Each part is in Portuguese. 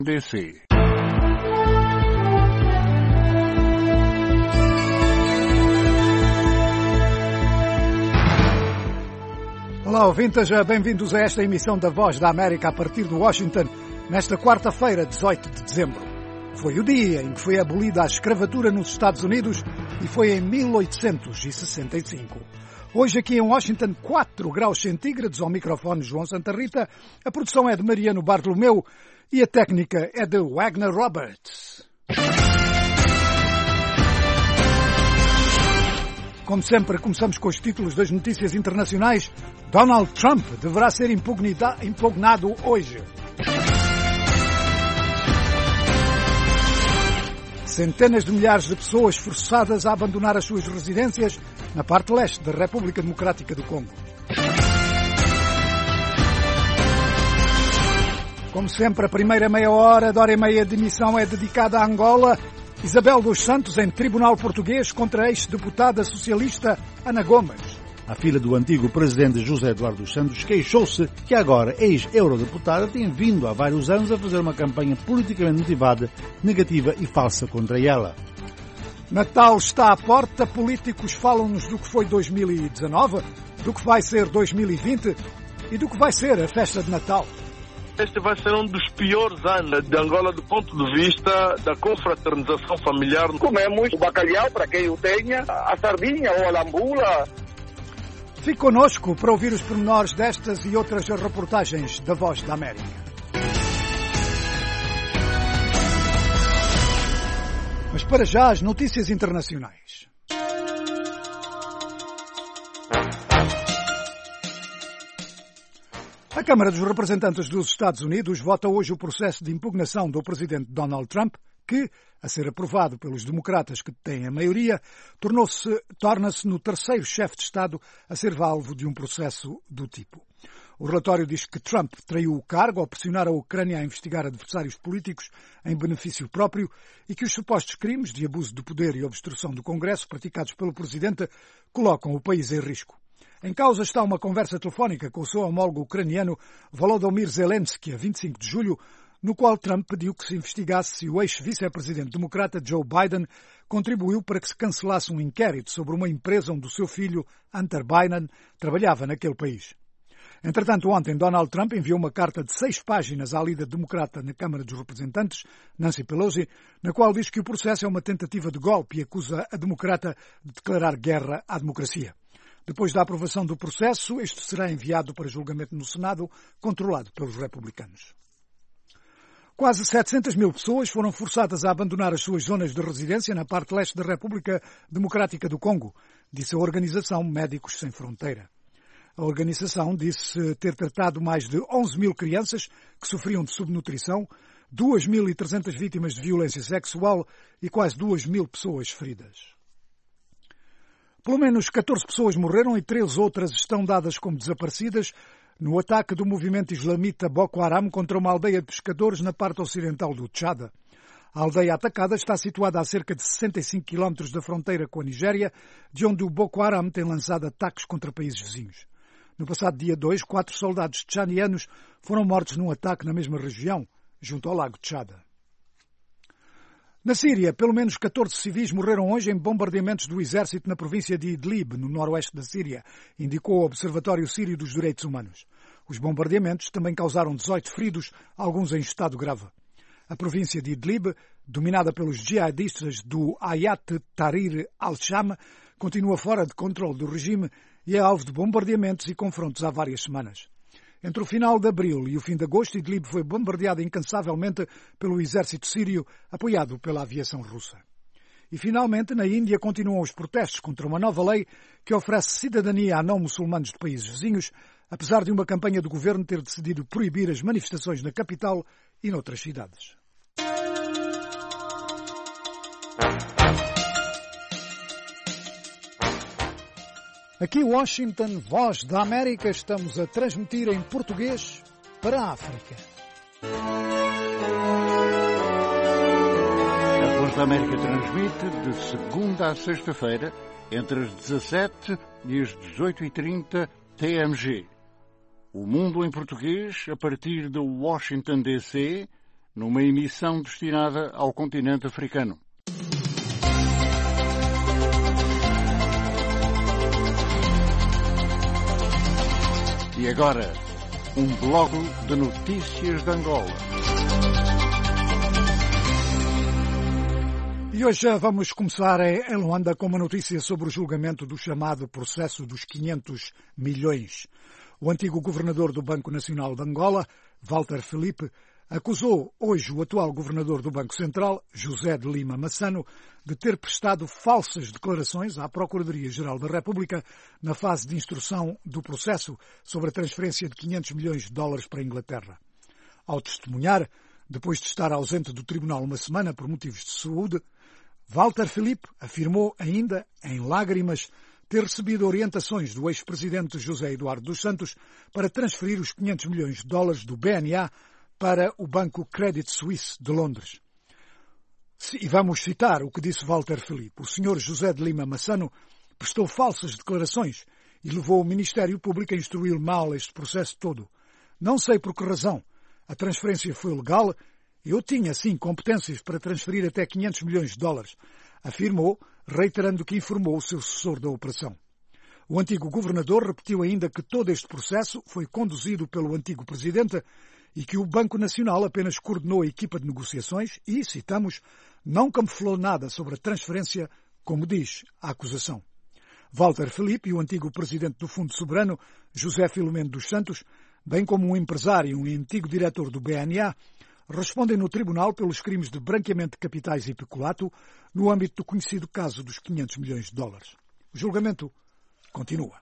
DC. Olá, ouvintes, bem-vindos a esta emissão da Voz da América a partir de Washington, nesta quarta-feira, 18 de dezembro. Foi o dia em que foi abolida a escravatura nos Estados Unidos e foi em 1865. Hoje aqui em Washington, 4 graus centígrados, ao microfone João Santa Rita, a produção é de Mariano Bartolomeu e a técnica é de Wagner Roberts. Como sempre, começamos com os títulos das notícias internacionais. Donald Trump deverá ser impugnado hoje. Centenas de milhares de pessoas forçadas a abandonar as suas residências na parte leste da República Democrática do Congo. Como sempre, a primeira meia hora da hora e meia de emissão é dedicada a Angola. Isabel dos Santos em tribunal português contra a ex-deputada socialista Ana Gomes. A filha do antigo presidente José Eduardo dos Santos queixou-se que agora ex-eurodeputada tem vindo há vários anos a fazer uma campanha politicamente motivada, negativa e falsa contra ela. Natal está à porta, políticos falam-nos do que foi 2019, do que vai ser 2020 e do que vai ser a festa de Natal. Este vai ser um dos piores anos de Angola do ponto de vista da confraternização familiar. Comemos o bacalhau, para quem o tenha, a sardinha ou a lambula. Fique connosco para ouvir os pormenores destas e outras reportagens da Voz da América. Mas para já, as notícias internacionais. A Câmara dos Representantes dos Estados Unidos vota hoje o processo de impugnação do presidente Donald Trump, que, a ser aprovado pelos democratas que têm a maioria, torna-se no terceiro chefe de Estado a ser alvo de um processo do tipo. O relatório diz que Trump traiu o cargo ao pressionar a Ucrânia a investigar adversários políticos em benefício próprio e que os supostos crimes de abuso de poder e obstrução do Congresso praticados pelo presidente colocam o país em risco. Em causa está uma conversa telefónica com o seu homólogo ucraniano Volodymyr Zelensky, a 25 de julho, no qual Trump pediu que se investigasse se o ex-vice-presidente democrata Joe Biden contribuiu para que se cancelasse um inquérito sobre uma empresa onde o seu filho, Hunter Biden, trabalhava naquele país. Entretanto, ontem Donald Trump enviou uma carta de 6 páginas à líder democrata na Câmara dos Representantes, Nancy Pelosi, na qual diz que o processo é uma tentativa de golpe e acusa a democrata de declarar guerra à democracia. Depois da aprovação do processo, este será enviado para julgamento no Senado, controlado pelos republicanos. Quase 700 mil pessoas foram forçadas a abandonar as suas zonas de residência na parte leste da República Democrática do Congo, disse a organização Médicos Sem Fronteira. A organização disse ter tratado mais de 11 mil crianças que sofriam de subnutrição, 2.300 vítimas de violência sexual e quase 2.000 pessoas feridas. Pelo menos 14 pessoas morreram e 13 outras estão dadas como desaparecidas no ataque do movimento islamita Boko Haram contra uma aldeia de pescadores na parte ocidental do Tchad. A aldeia atacada está situada a cerca de 65 quilómetros da fronteira com a Nigéria, de onde o Boko Haram tem lançado ataques contra países vizinhos. No passado dia 2, 4 soldados tchadianos foram mortos num ataque na mesma região, junto ao lago Tchad. Na Síria, pelo menos 14 civis morreram hoje em bombardeamentos do exército na província de Idlib, no noroeste da Síria, indicou o Observatório Sírio dos Direitos Humanos. Os bombardeamentos também causaram 18 feridos, alguns em estado grave. A província de Idlib, dominada pelos jihadistas do Hayat Tahrir al-Sham, continua fora de controle do regime e é alvo de bombardeamentos e confrontos há várias semanas. Entre o final de abril e o fim de agosto, Idlib foi bombardeada incansavelmente pelo exército sírio, apoiado pela aviação russa. E, finalmente, na Índia continuam os protestos contra uma nova lei que oferece cidadania a não-muçulmanos de países vizinhos, apesar de uma campanha do governo ter decidido proibir as manifestações na capital e noutras cidades. Aqui Washington, Voz da América, estamos a transmitir em português para a África. A Voz da América transmite de segunda a sexta-feira, entre as 17 e as 18h30 TMG. O Mundo em Português, a partir de Washington, D.C., numa emissão destinada ao continente africano. E agora, um bloco de notícias de Angola. E hoje vamos começar em Luanda com uma notícia sobre o julgamento do chamado processo dos 500 milhões. O antigo governador do Banco Nacional de Angola, Walter Filipe, acusou hoje o atual governador do Banco Central, José de Lima Massano, de ter prestado falsas declarações à Procuradoria-Geral da República na fase de instrução do processo sobre a transferência de 500 milhões de dólares para a Inglaterra. Ao testemunhar, depois de estar ausente do tribunal uma semana por motivos de saúde, Walter Filipe afirmou ainda, em lágrimas, ter recebido orientações do ex-presidente José Eduardo dos Santos para transferir os 500 milhões de dólares do BNA para o banco Credit Suisse de Londres. E vamos citar o que disse Walter Filipe. O senhor José de Lima Massano prestou falsas declarações e levou o Ministério Público a instruir mal este processo todo. Não sei por que razão. A transferência foi legal. Eu tinha, sim, competências para transferir até 500 milhões de dólares, afirmou, reiterando que informou o seu sucessor da operação. O antigo governador repetiu ainda que todo este processo foi conduzido pelo antigo presidente e que o Banco Nacional apenas coordenou a equipa de negociações e, citamos, não camuflou nada sobre a transferência, como diz a acusação. Walter Filipe e o antigo presidente do Fundo Soberano, José Filomeno dos Santos, bem como um empresário e um antigo diretor do BNA, respondem no tribunal pelos crimes de branqueamento de capitais e peculato no âmbito do conhecido caso dos 500 milhões de dólares. O julgamento continua.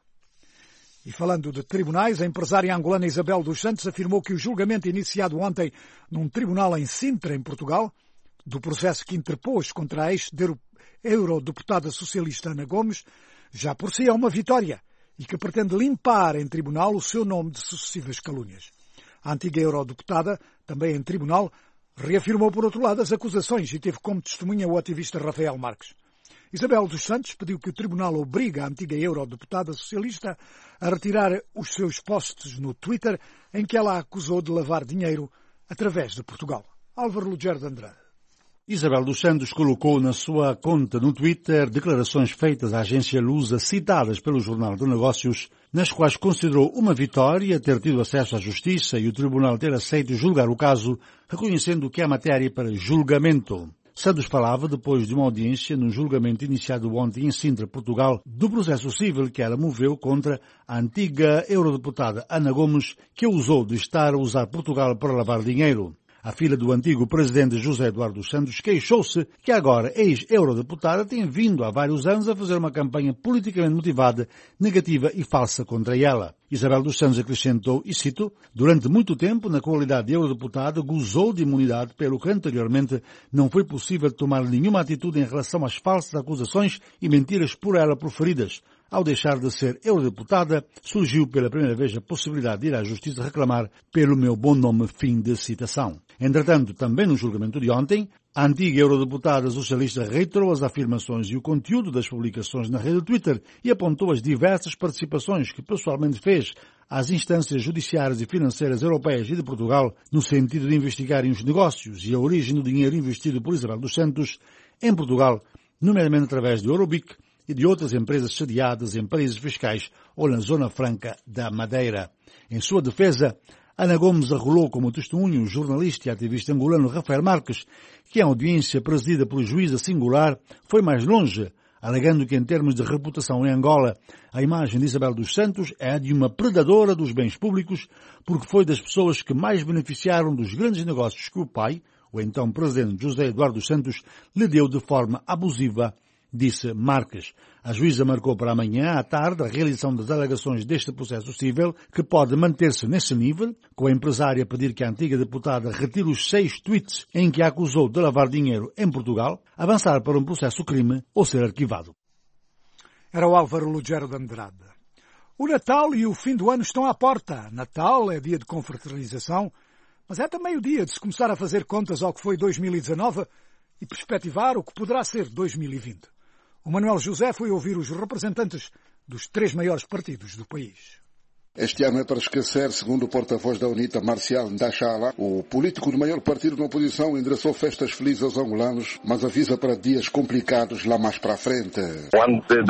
E falando de tribunais, a empresária angolana Isabel dos Santos afirmou que o julgamento iniciado ontem num tribunal em Sintra, em Portugal, do processo que interpôs contra a ex-eurodeputada socialista Ana Gomes, já por si é uma vitória e que pretende limpar em tribunal o seu nome de sucessivas calúnias. A antiga eurodeputada, também em tribunal, reafirmou por outro lado as acusações e teve como testemunha o ativista Rafael Marques. Isabel dos Santos pediu que o tribunal obrigue a antiga eurodeputada socialista a retirar os seus posts no Twitter em que ela a acusou de lavar dinheiro através de Portugal. Álvaro Lugero de Andrade. Isabel dos Santos colocou na sua conta no Twitter declarações feitas à agência Lusa citadas pelo Jornal de Negócios, nas quais considerou uma vitória ter tido acesso à justiça e o tribunal ter aceito julgar o caso, reconhecendo que é matéria para julgamento. Santos falava depois de uma audiência no julgamento iniciado ontem em Sintra, Portugal, do processo civil que ela moveu contra a antiga eurodeputada Ana Gomes, que usou de estar a usar Portugal para lavar dinheiro. A filha do antigo presidente José Eduardo dos Santos queixou-se que agora ex-eurodeputada tem vindo há vários anos a fazer uma campanha politicamente motivada, negativa e falsa contra ela. Isabel dos Santos acrescentou, e cito, durante muito tempo, na qualidade de eurodeputada, gozou de imunidade pelo que anteriormente não foi possível tomar nenhuma atitude em relação às falsas acusações e mentiras por ela proferidas. Ao deixar de ser eurodeputada, surgiu pela primeira vez a possibilidade de ir à Justiça reclamar pelo meu bom nome, fim de citação. Entretanto, também no julgamento de ontem, a antiga eurodeputada socialista reiterou as afirmações e o conteúdo das publicações na rede Twitter e apontou as diversas participações que pessoalmente fez às instâncias judiciárias e financeiras europeias e de Portugal no sentido de investigarem os negócios e a origem do dinheiro investido por Isabel dos Santos em Portugal, nomeadamente através do Eurobic e de outras empresas sediadas em paraísos fiscais ou na Zona Franca da Madeira. Em sua defesa, Ana Gomes arrolou como testemunho o jornalista e ativista angolano Rafael Marques, que em audiência presidida pelo juiz singular foi mais longe, alegando que em termos de reputação em Angola, a imagem de Isabel dos Santos é a de uma predadora dos bens públicos, porque foi das pessoas que mais beneficiaram dos grandes negócios que o pai, o então presidente José Eduardo dos Santos, lhe deu de forma abusiva, disse Marques. A juíza marcou para amanhã à tarde a realização das alegações deste processo civil, que pode manter-se nesse nível, com a empresária a pedir que a antiga deputada retire os 6 tweets em que a acusou de lavar dinheiro em Portugal, avançar para um processo crime ou ser arquivado. Era o Álvaro Lugero de Andrade. O Natal e o fim do ano estão à porta. Natal é dia de confraternização, mas é também o dia de se começar a fazer contas ao que foi 2019 e perspectivar o que poderá ser 2020. O Manuel José foi ouvir os representantes dos 3 maiores partidos do país. Este ano é para esquecer, segundo o porta-voz da UNITA, Marcial Ndachala. O político do maior partido da oposição endereçou festas felizes aos angolanos, mas avisa para dias complicados lá mais para a frente. O ano de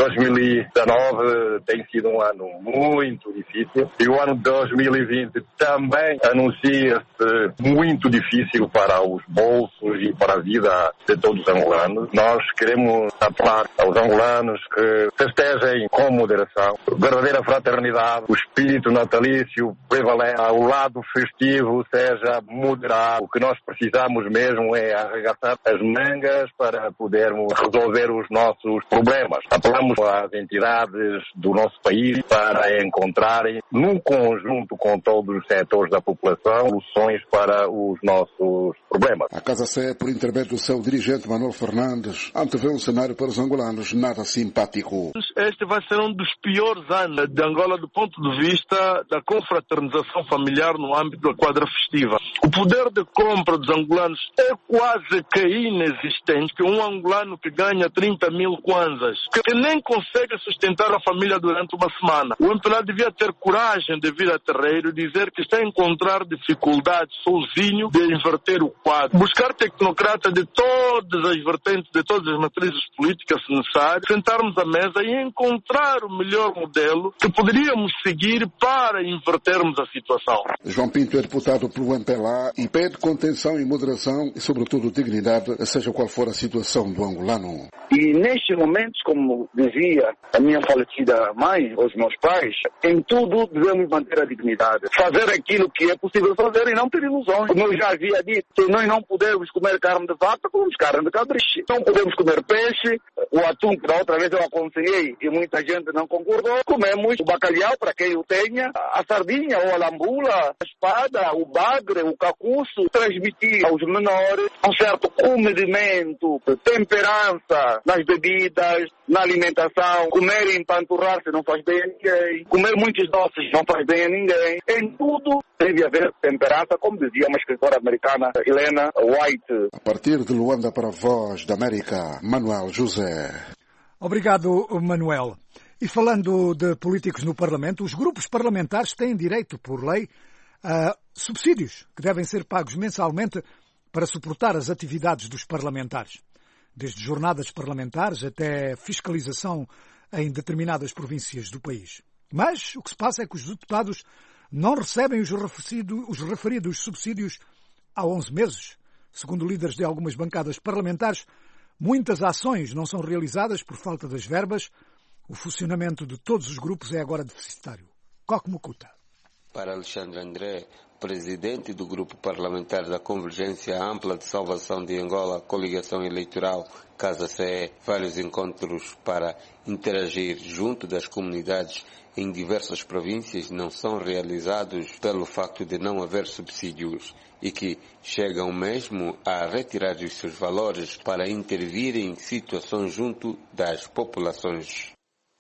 2019 tem sido um ano muito difícil e o ano de 2020 também anuncia-se muito difícil para os bolsos e para a vida de todos os angolanos. Nós queremos apelar aos angolanos que festejem com moderação, verdadeira fraternidade, o espírito natalício prevalece, o lado festivo seja moderado. O que nós precisamos mesmo é arregaçar as mangas para podermos resolver os nossos problemas. Apelamos às entidades do nosso país para encontrarem, num conjunto com todos os setores da população, soluções para os nossos problemas. A Casa Sé, por intermédio do seu dirigente Manuel Fernandes, antevê um cenário para os angolanos nada simpático. Este vai ser um dos piores anos de Angola do ponto de vista da confraternização familiar no âmbito da quadra festiva. O poder de compra dos angolanos é quase que inexistente, que um angolano que ganha 30 mil kwanzas, que nem consegue sustentar a família durante uma semana. O MPLA devia ter coragem de vir a terreiro e dizer que está a encontrar dificuldades sozinho de inverter o quadro. Buscar tecnocratas de todas as vertentes, de todas as matrizes políticas necessárias, sentarmos à mesa e encontrar o melhor modelo que poderíamos seguir para invertermos a situação. João Pinto é deputado pelo MPLA e pede contenção e moderação e, sobretudo, dignidade, seja qual for a situação do angolano. E nestes momentos, como dizia a minha falecida mãe, os meus pais, em tudo devemos manter a dignidade. Fazer aquilo que é possível fazer e não ter ilusões. Como eu já havia dito, se nós não podemos comer carne de vaca, comemos carne de cabriche. Não podemos comer peixe, o atum que da outra vez eu aconselhei e muita gente não concordou. Comemos o bacalhau, para quem o tenha, a sardinha ou a lambula, a espada, o bagre, o cacuço. Transmitir aos menores um certo comedimento, temperança nas bebidas, na alimentação. Comer e empanturrar-se não faz bem a ninguém. Comer muitos doces não faz bem a ninguém. Em tudo deve haver temperança, como dizia uma escritora americana, Helena White. A partir de Luanda para a Voz da América, Manuel José. Obrigado, Manuel. E falando de políticos no Parlamento, os grupos parlamentares têm direito, por lei, a subsídios que devem ser pagos mensalmente para suportar as atividades dos parlamentares. Desde jornadas parlamentares até fiscalização em determinadas províncias do país. Mas o que se passa é que os deputados não recebem os referidos subsídios há 11 meses. Segundo líderes de algumas bancadas parlamentares, muitas ações não são realizadas por falta das verbas. O funcionamento de todos os grupos é agora deficitário. Coque Mucuta. Para Alexandre André, presidente do Grupo Parlamentar da Convergência Ampla de Salvação de Angola, Coligação Eleitoral Casa CE, vários encontros para interagir junto das comunidades em diversas províncias não são realizados pelo facto de não haver subsídios e que chegam mesmo a retirar os seus valores para intervir em situações junto das populações.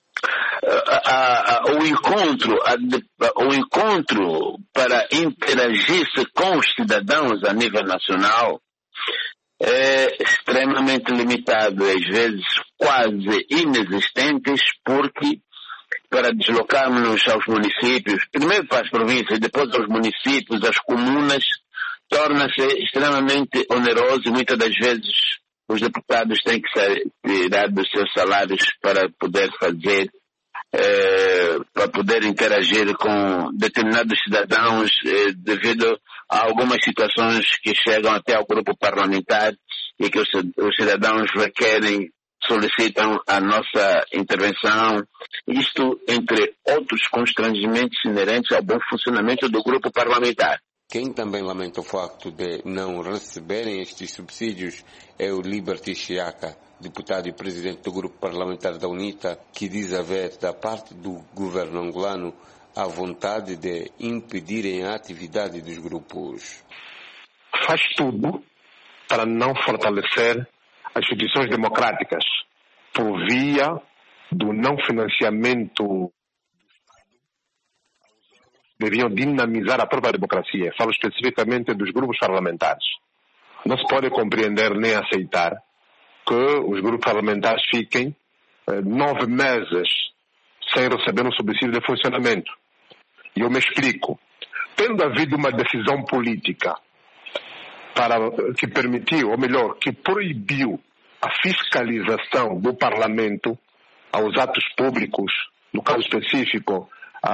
O encontro para interagir-se com os cidadãos a nível nacional é extremamente limitado, às vezes quase inexistentes, porque para deslocarmos aos municípios, primeiro para as províncias, depois aos municípios, às comunas, torna-se extremamente oneroso e muitas das vezes os deputados têm que tirar dos seus salários para poder fazer para poder interagir com determinados cidadãos devido a algumas situações que chegam até ao grupo parlamentar e que os cidadãos requerem, solicitam a nossa intervenção. Isto, entre outros constrangimentos inerentes ao bom funcionamento do grupo parlamentar. Quem também lamenta o facto de não receberem estes subsídios é o Liberty Chiaka, deputado e presidente do grupo parlamentar da UNITA, que diz haver da parte do governo angolano a vontade de impedirem a atividade dos grupos. Faz tudo para não fortalecer as instituições democráticas por via do não financiamento. Deviam dinamizar a própria democracia. Falo especificamente dos grupos parlamentares. Não se pode compreender nem aceitar que os grupos parlamentares fiquem 9 meses sem receber um subsídio de funcionamento. E eu me explico. Tendo havido uma decisão política que permitiu, ou melhor, que proibiu a fiscalização do Parlamento aos atos públicos, no caso específico,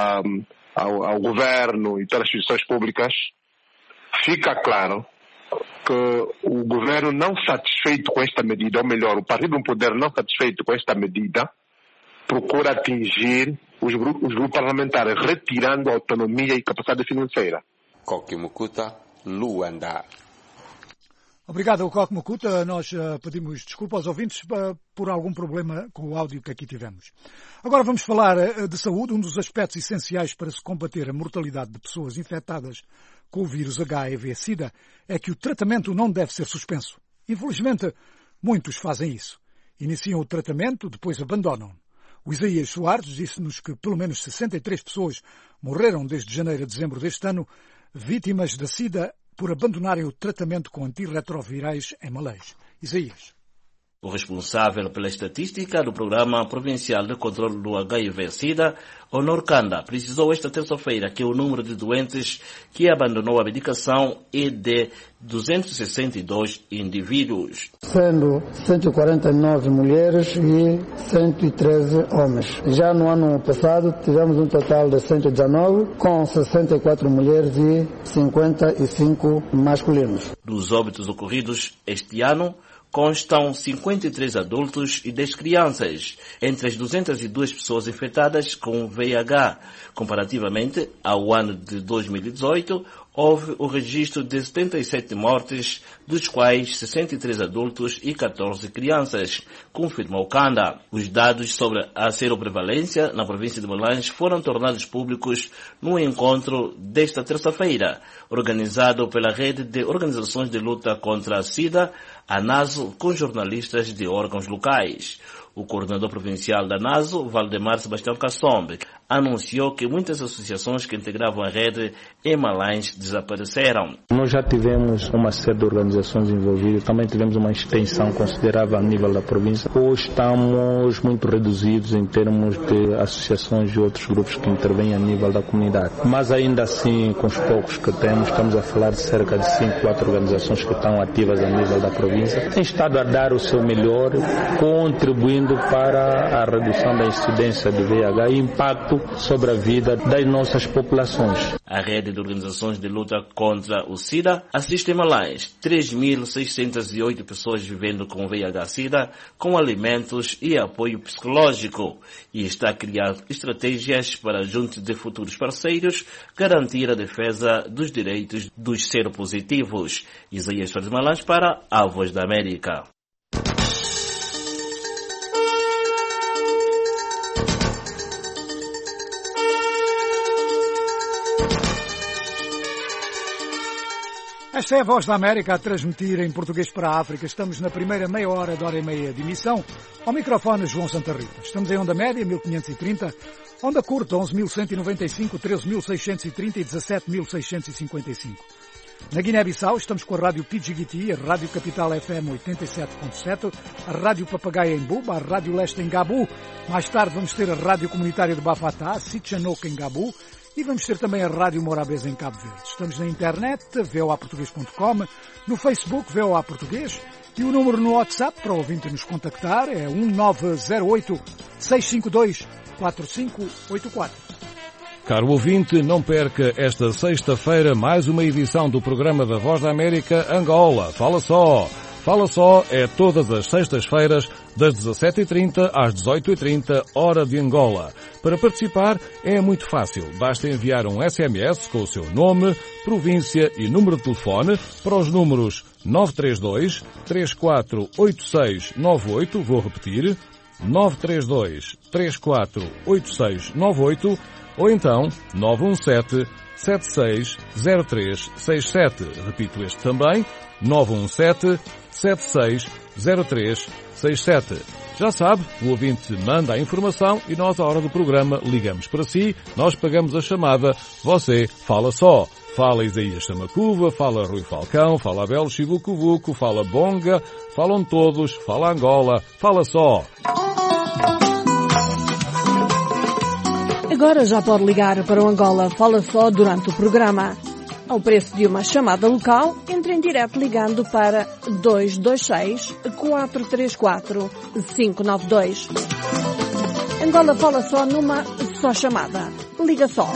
ao governo e pelas instituições públicas, fica claro que o governo não satisfeito com esta medida, ou melhor, o partido no poder não satisfeito com esta medida, procura atingir os grupos parlamentares, retirando a autonomia e capacidade financeira. Koki Mukuta, Luanda. Obrigado, Koki Mukuta. Nós pedimos desculpa aos ouvintes por algum problema com o áudio que aqui tivemos. Agora vamos falar de saúde. Um dos aspectos essenciais para se combater a mortalidade de pessoas infectadas com o vírus HIV-Sida é que o tratamento não deve ser suspenso. Infelizmente, muitos fazem isso. Iniciam o tratamento, depois abandonam. O Isaías Soares disse-nos que pelo menos 63 pessoas morreram desde janeiro a dezembro deste ano, vítimas da SIDA, por abandonarem o tratamento com antirretrovirais em Malês. Isaías. O responsável pela estatística do Programa Provincial de Controlo do HIV-Sida, Honor Kanda, precisou esta terça-feira que o número de doentes que abandonou a medicação é de 262 indivíduos. Sendo 149 mulheres e 113 homens. Já no ano passado tivemos um total de 119, com 64 mulheres e 55 masculinos. Dos óbitos ocorridos este ano, constam 53 adultos e 10 crianças, entre as 202 pessoas infectadas com VIH. Comparativamente ao ano de 2018, houve o registro de 77 mortes, dos quais 63 adultos e 14 crianças, confirmou Kanda. Os dados sobre a seroprevalência na província de Malães foram tornados públicos no encontro desta terça-feira, organizado pela Rede de Organizações de Luta contra a SIDA, a NASO, com jornalistas de órgãos locais. O coordenador provincial da NASO, Valdemar Sebastião Kassombe, anunciou que muitas associações que integravam a rede em Malães desapareceram. Nós já tivemos uma série de organizações envolvidas, também tivemos uma extensão considerável a nível da província. Hoje estamos muito reduzidos em termos de associações e outros grupos que intervêm a nível da comunidade. Mas ainda assim, com os poucos que temos, estamos a falar de cerca de 5, 4 organizações que estão ativas a nível da província. Têm estado a dar o seu melhor, contribuindo para a redução da incidência de VIH e impacto sobre a vida das nossas populações. A rede de organizações de luta contra o SIDA assiste em Malães 3.608 pessoas vivendo com VIH-Sida, com alimentos e apoio psicológico, e está a criar estratégias para, junto de futuros parceiros, garantir a defesa dos direitos dos seropositivos. Isaías Soares de Malães para a Voz da América. Esta é a Voz da América a transmitir em português para a África. Estamos na primeira meia hora de hora e meia de emissão. Ao microfone, João Santa Rita. Estamos em onda média, 1530, onda curta, 11.195, 13.630 e 17.655. Na Guiné-Bissau estamos com a Rádio Pidjigiti, a Rádio Capital FM 87.7, a Rádio Papagaia em Buba, a Rádio Leste em Gabu. Mais tarde vamos ter a Rádio Comunitária de Bafatá, Sitchanok em Gabu. E vamos ter também a Rádio Morabeza em Cabo Verde. Estamos na internet, voaportugues.com, no Facebook, VOA Português, e o número no WhatsApp para o ouvinte nos contactar é 1908-652-4584. Caro ouvinte, não perca esta sexta-feira mais uma edição do programa da Voz da América Angola. Fala só! Fala só é todas as sextas-feiras, das 17h30 às 18h30, hora de Angola. Para participar é muito fácil. Basta enviar um SMS com o seu nome, província e número de telefone para os números 932-348698, vou repetir, 932-348698, ou então 917-760367. Repito este também, 917-760367. Já sabe, o ouvinte manda a informação e nós, à hora do programa, ligamos para si, nós pagamos a chamada, você fala só. Fala Isaías Samacuva, fala Rui Falcão, fala Abel Chivucuvuco, fala Bonga, falam todos, fala Angola, fala só. Agora já pode ligar para o Angola Fala Só durante o programa. Ao preço de uma chamada local, entre em direto ligando para 226-434-592. Angola Fala Só numa só chamada. Liga só.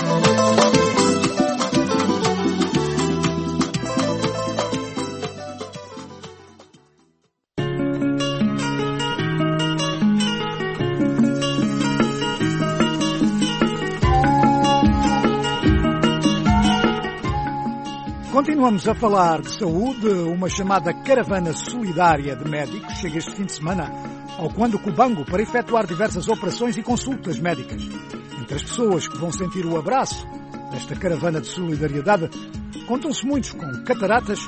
Continuamos a falar de saúde. Uma chamada caravana solidária de médicos chega este fim de semana ao Quando Cubango para efetuar diversas operações e consultas médicas. Entre as pessoas que vão sentir o abraço desta caravana de solidariedade, contam-se muitos com cataratas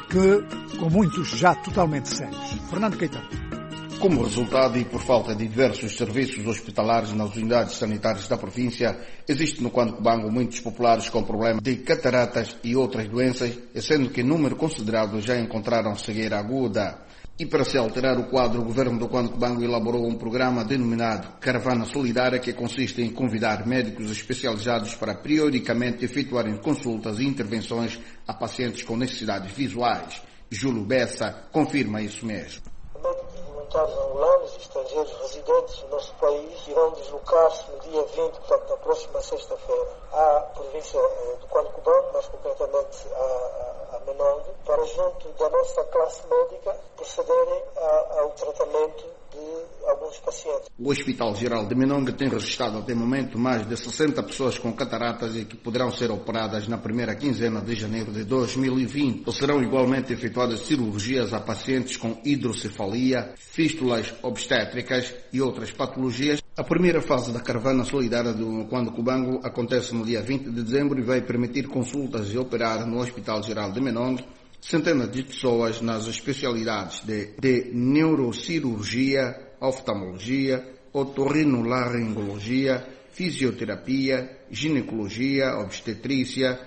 com muitos já totalmente cegos. Fernando Caetano. Como resultado e por falta de diversos serviços hospitalares nas unidades sanitárias da província, existe no Quando Cubango muitos populares com problemas de cataratas e outras doenças, sendo que número considerável já encontraram cegueira aguda. E para se alterar o quadro, o governo do Quando Cubango elaborou um programa denominado Caravana Solidária, que consiste em convidar médicos especializados para periodicamente efetuarem consultas e intervenções a pacientes com necessidades visuais. Júlio Bessa confirma isso mesmo. Angolanos e estrangeiros residentes no nosso país irão deslocar-se no dia 20, portanto na próxima sexta-feira, à província do Quando Cubango, mais concretamente a Menongue, para junto da nossa classe médica procederem ao tratamento de alguns pacientes. O Hospital Geral de Menongue tem registrado até o momento mais de 60 pessoas com cataratas e que poderão ser operadas na primeira quinzena de janeiro de 2020. Serão igualmente efetuadas cirurgias a pacientes com hidrocefalia, fístulas obstétricas e outras patologias. A primeira fase da caravana solidária do Quando Cubango acontece no dia 20 de dezembro e vai permitir consultas e operar no Hospital Geral de Menongue centenas de pessoas nas especialidades de neurocirurgia, oftalmologia, otorrinolaringologia, fisioterapia, ginecologia, obstetrícia,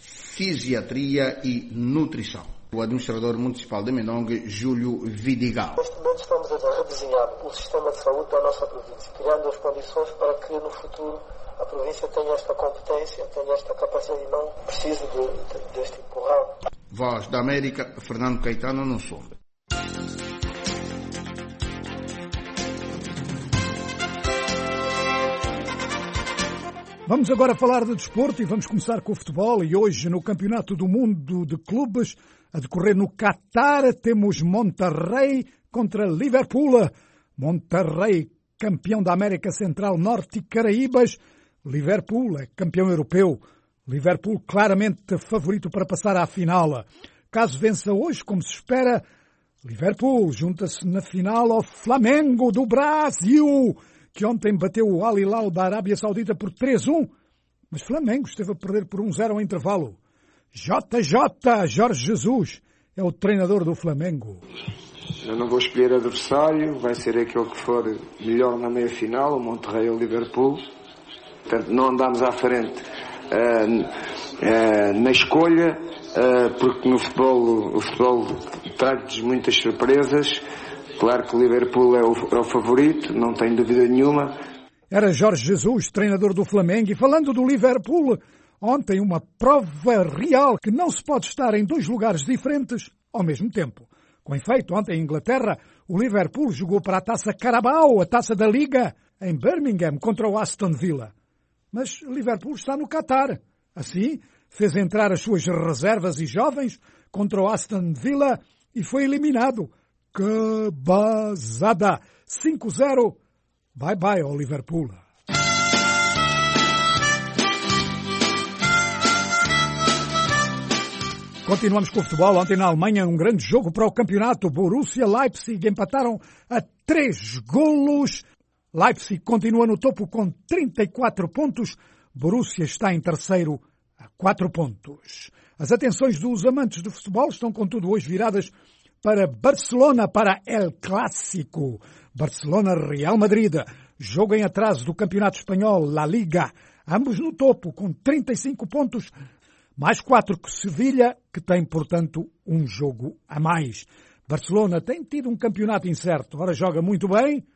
fisiatria e nutrição. O administrador municipal de Menongue, Júlio Vidigal. Neste momento estamos a redesenhar o sistema de saúde da nossa província, criando as condições para que no futuro a província tenha esta competência, tenha esta capacidade e não precise deste empurrão. Voz da América, Fernando Caetano, no som. Vamos agora falar de desporto e vamos começar com o futebol. E hoje, no Campeonato do Mundo de Clubes, a decorrer no Qatar, temos Monterrey contra Liverpool. Monterrey, campeão da América Central, Norte e Caraíbas. Liverpool é campeão europeu. Liverpool claramente favorito para passar à final. Caso vença hoje, como se espera, Liverpool junta-se na final ao Flamengo do Brasil, que ontem bateu o Al Hilal da Arábia Saudita por 3-1, mas Flamengo esteve a perder por 1-0 ao intervalo. Jorge Jesus, é o treinador do Flamengo. Eu não vou escolher adversário, vai ser aquele que for melhor na meia-final, o Monterrey ou o Liverpool. Portanto, não andamos à frente na escolha, porque no futebol, o futebol traz muitas surpresas. Claro que o Liverpool é o favorito, não tem dúvida nenhuma. Era Jorge Jesus, treinador do Flamengo, e falando do Liverpool, ontem uma prova real que não se pode estar em dois lugares diferentes ao mesmo tempo. Com efeito, ontem em Inglaterra, o Liverpool jogou para a Taça Carabao, a Taça da Liga, em Birmingham, contra o Aston Villa. Mas o Liverpool está no Qatar. Assim, fez entrar as suas reservas e jovens contra o Aston Villa e foi eliminado. Que bazada! 5-0. Bye-bye ao Liverpool. Continuamos com o futebol. Ontem na Alemanha, um grande jogo para o campeonato. Borussia Leipzig empataram a 3 golos. Leipzig continua no topo com 34 pontos. Borussia está em terceiro a 4 pontos. As atenções dos amantes do futebol estão, contudo, hoje viradas para Barcelona, para El Clássico. Barcelona-Real Madrid. Jogo em atraso do Campeonato Espanhol, La Liga. Ambos no topo, com 35 pontos. Mais 4 que Sevilha, que tem, portanto, um jogo a mais. Barcelona tem tido um campeonato incerto. Ora joga muito bem,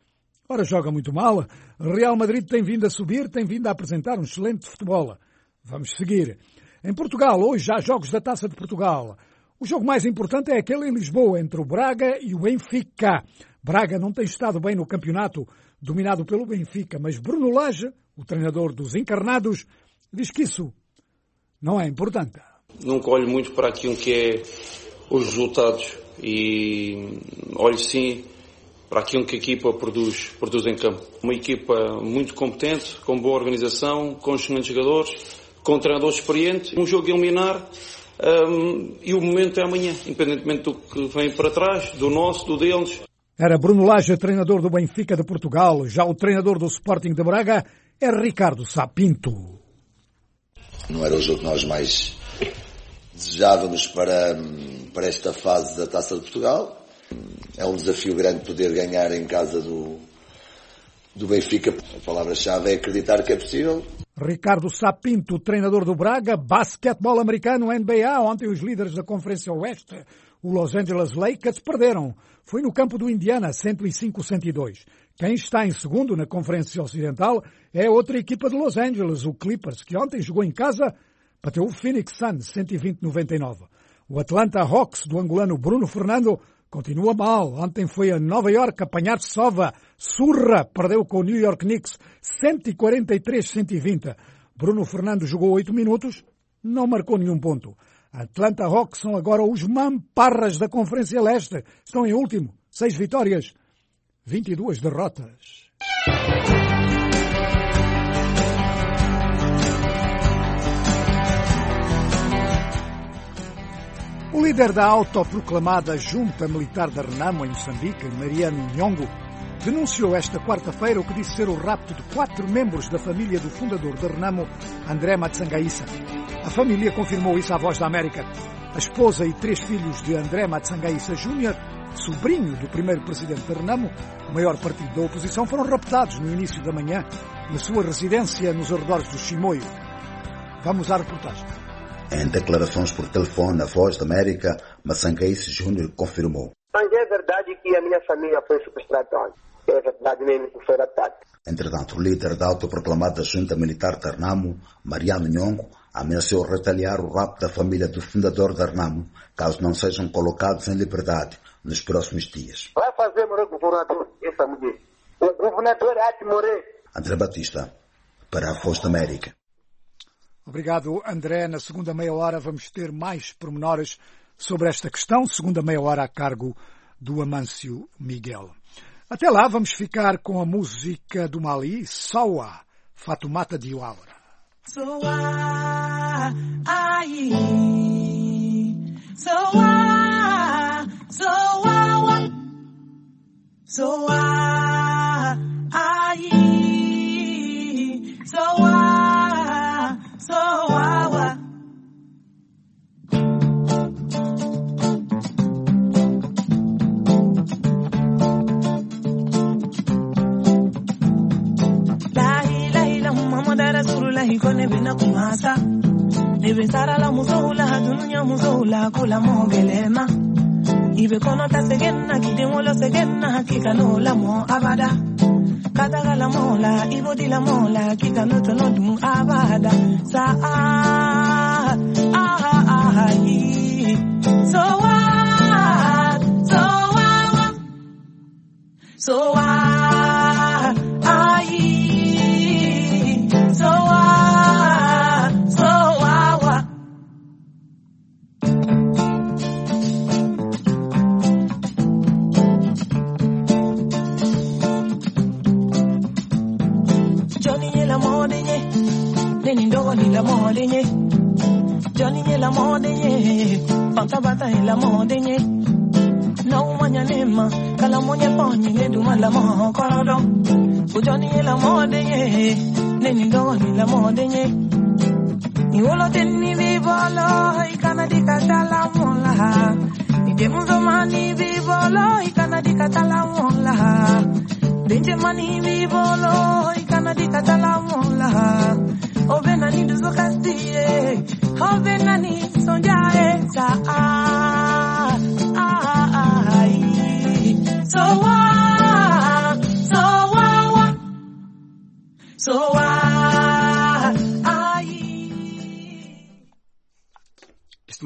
Ora, joga muito mal. Real Madrid tem vindo a subir, tem vindo a apresentar um excelente futebol. Vamos seguir. Em Portugal, hoje há jogos da Taça de Portugal. O jogo mais importante é aquele em Lisboa, entre o Braga e o Benfica. Braga não tem estado bem no campeonato, dominado pelo Benfica, mas Bruno Lage, o treinador dos encarnados, diz que isso não é importante. Nunca olho muito para aquilo que é os resultados e olho sim para aquilo que a equipa produz em campo. Uma equipa muito competente, com boa organização, com excelentes jogadores, com um treinador experiente, um jogo a eliminar e o momento é amanhã, independentemente do que vem para trás, do nosso, do deles. Era Bruno Lage, treinador do Benfica de Portugal. Já o treinador do Sporting de Braga é Ricardo Sá Pinto. Não era o jogo que nós mais desejávamos para esta fase da Taça de Portugal. É um desafio grande poder ganhar em casa do Benfica. A palavra-chave é acreditar que é possível. Ricardo Sá Pinto, treinador do Braga, basquetebol americano, NBA. Ontem os líderes da Conferência Oeste, o Los Angeles Lakers, perderam. Foi no campo do Indiana, 105-102. Quem está em segundo na Conferência Ocidental é outra equipa de Los Angeles, o Clippers, que ontem jogou em casa, bateu o Phoenix Suns, 120-99. O Atlanta Hawks, do angolano Bruno Fernando, continua mal. Ontem foi a Nova York apanhar sova. Surra perdeu com o New York Knicks, 143-120. Bruno Fernando jogou 8 minutos, não marcou nenhum ponto. Atlanta Hawks são agora os mamparras da Conferência Leste. Estão em último, 6 vitórias, 22 derrotas. O líder da autoproclamada Junta Militar da Renamo, em Moçambique, Mariano Nhongo, denunciou esta quarta-feira o que disse ser o rapto de 4 membros da família do fundador da Renamo, André Matsangaíssa. A família confirmou isso à Voz da América. A esposa e 3 filhos de André Matsangaíssa Júnior, sobrinho do primeiro presidente da Renamo, o maior partido da oposição, foram raptados no início da manhã na sua residência nos arredores do Chimoio. Vamos à reportagem. Em declarações por telefone à Voz da América, Matsangaíssa Júnior confirmou. Mas é verdade que a minha família foi sequestrada ontem. É verdade mesmo que foi raptada. Entretanto, o líder da autoproclamada Junta Militar da Renamo, Mariano Nhongo, ameaçou retaliar o rapto da família do fundador da Renamo, caso não sejam colocados em liberdade nos próximos dias. Vai fazer morrer o governador, essa mulher. O governador há de morrer. André Batista, para a Voz da América. Obrigado, André. Na segunda meia hora vamos ter mais pormenores sobre esta questão. Segunda meia hora a cargo do Amâncio Miguel. Até lá vamos ficar com a música do Mali, Sawa, Fatoumata Diawara. Soa, ai, soa, soa, soa, ai, soa, soa. Rasulullahi kone bina kumasa Nebe sara la musoula dunya musoula kula mogelema Ibe kono ta segenna kidemolo segenna hakika no la mo abada Kadaga la mola ibo di la mola kika no tono dum abada Sa so Johnny la modenye Panta bata la modenye No manya nema Kala monya ponye ne duma la mo korodo Johnny la modenye Neni doni la modenye Ni wolo teni vivolo Ikana di katala mola Ni demuzo mani vivolo Ikana di katala mola Denje mani vivolo Ikana di katala mola Ovenani duzo kastie, ovenani sonjae sa so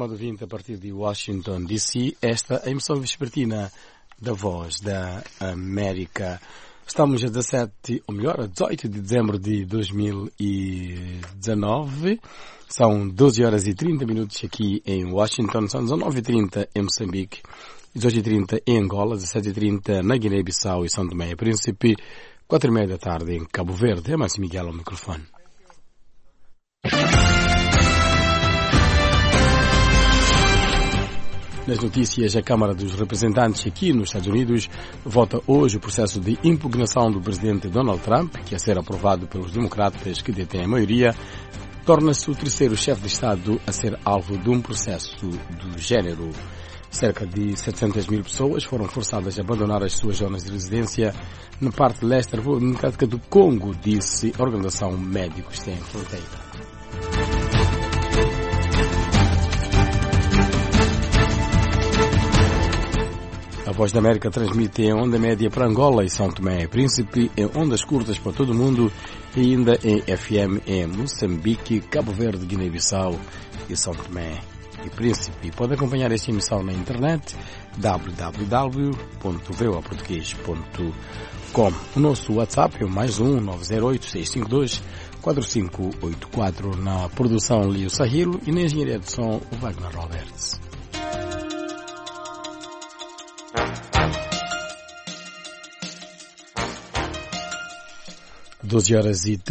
estimado ouvinte, a partir de Washington, D.C., esta é a emissão vespertina da Voz da América. Estamos a 18 de dezembro de 2019. São 12 horas e 30 minutos aqui em Washington, são 19h30 em Moçambique, 18h30 em Angola, 17h30 na Guiné-Bissau e São Tomé e Príncipe, 4h30 da tarde em Cabo Verde. É Márcio Miguel ao microfone. Nas notícias, a Câmara dos Representantes aqui nos Estados Unidos vota hoje o processo de impugnação do presidente Donald Trump, que a ser aprovado pelos democratas que detêm a maioria, torna-se o terceiro chefe de Estado a ser alvo de um processo do género. Cerca de 700 mil pessoas foram forçadas a abandonar as suas zonas de residência na parte leste da República Democrática do Congo, disse a Organização Médicos Sem Fronteira. A Voz da América transmite em onda média para Angola e São Tomé e Príncipe, em ondas curtas para todo o mundo e ainda em FM em Moçambique, Cabo Verde, Guiné-Bissau e São Tomé e Príncipe. Pode acompanhar esta emissão na internet www.voaportugues.com. O nosso WhatsApp é o +1 908 652 4584. Na produção Lio Sahilo e na engenharia de som o Wagner Roberts. Doze horas e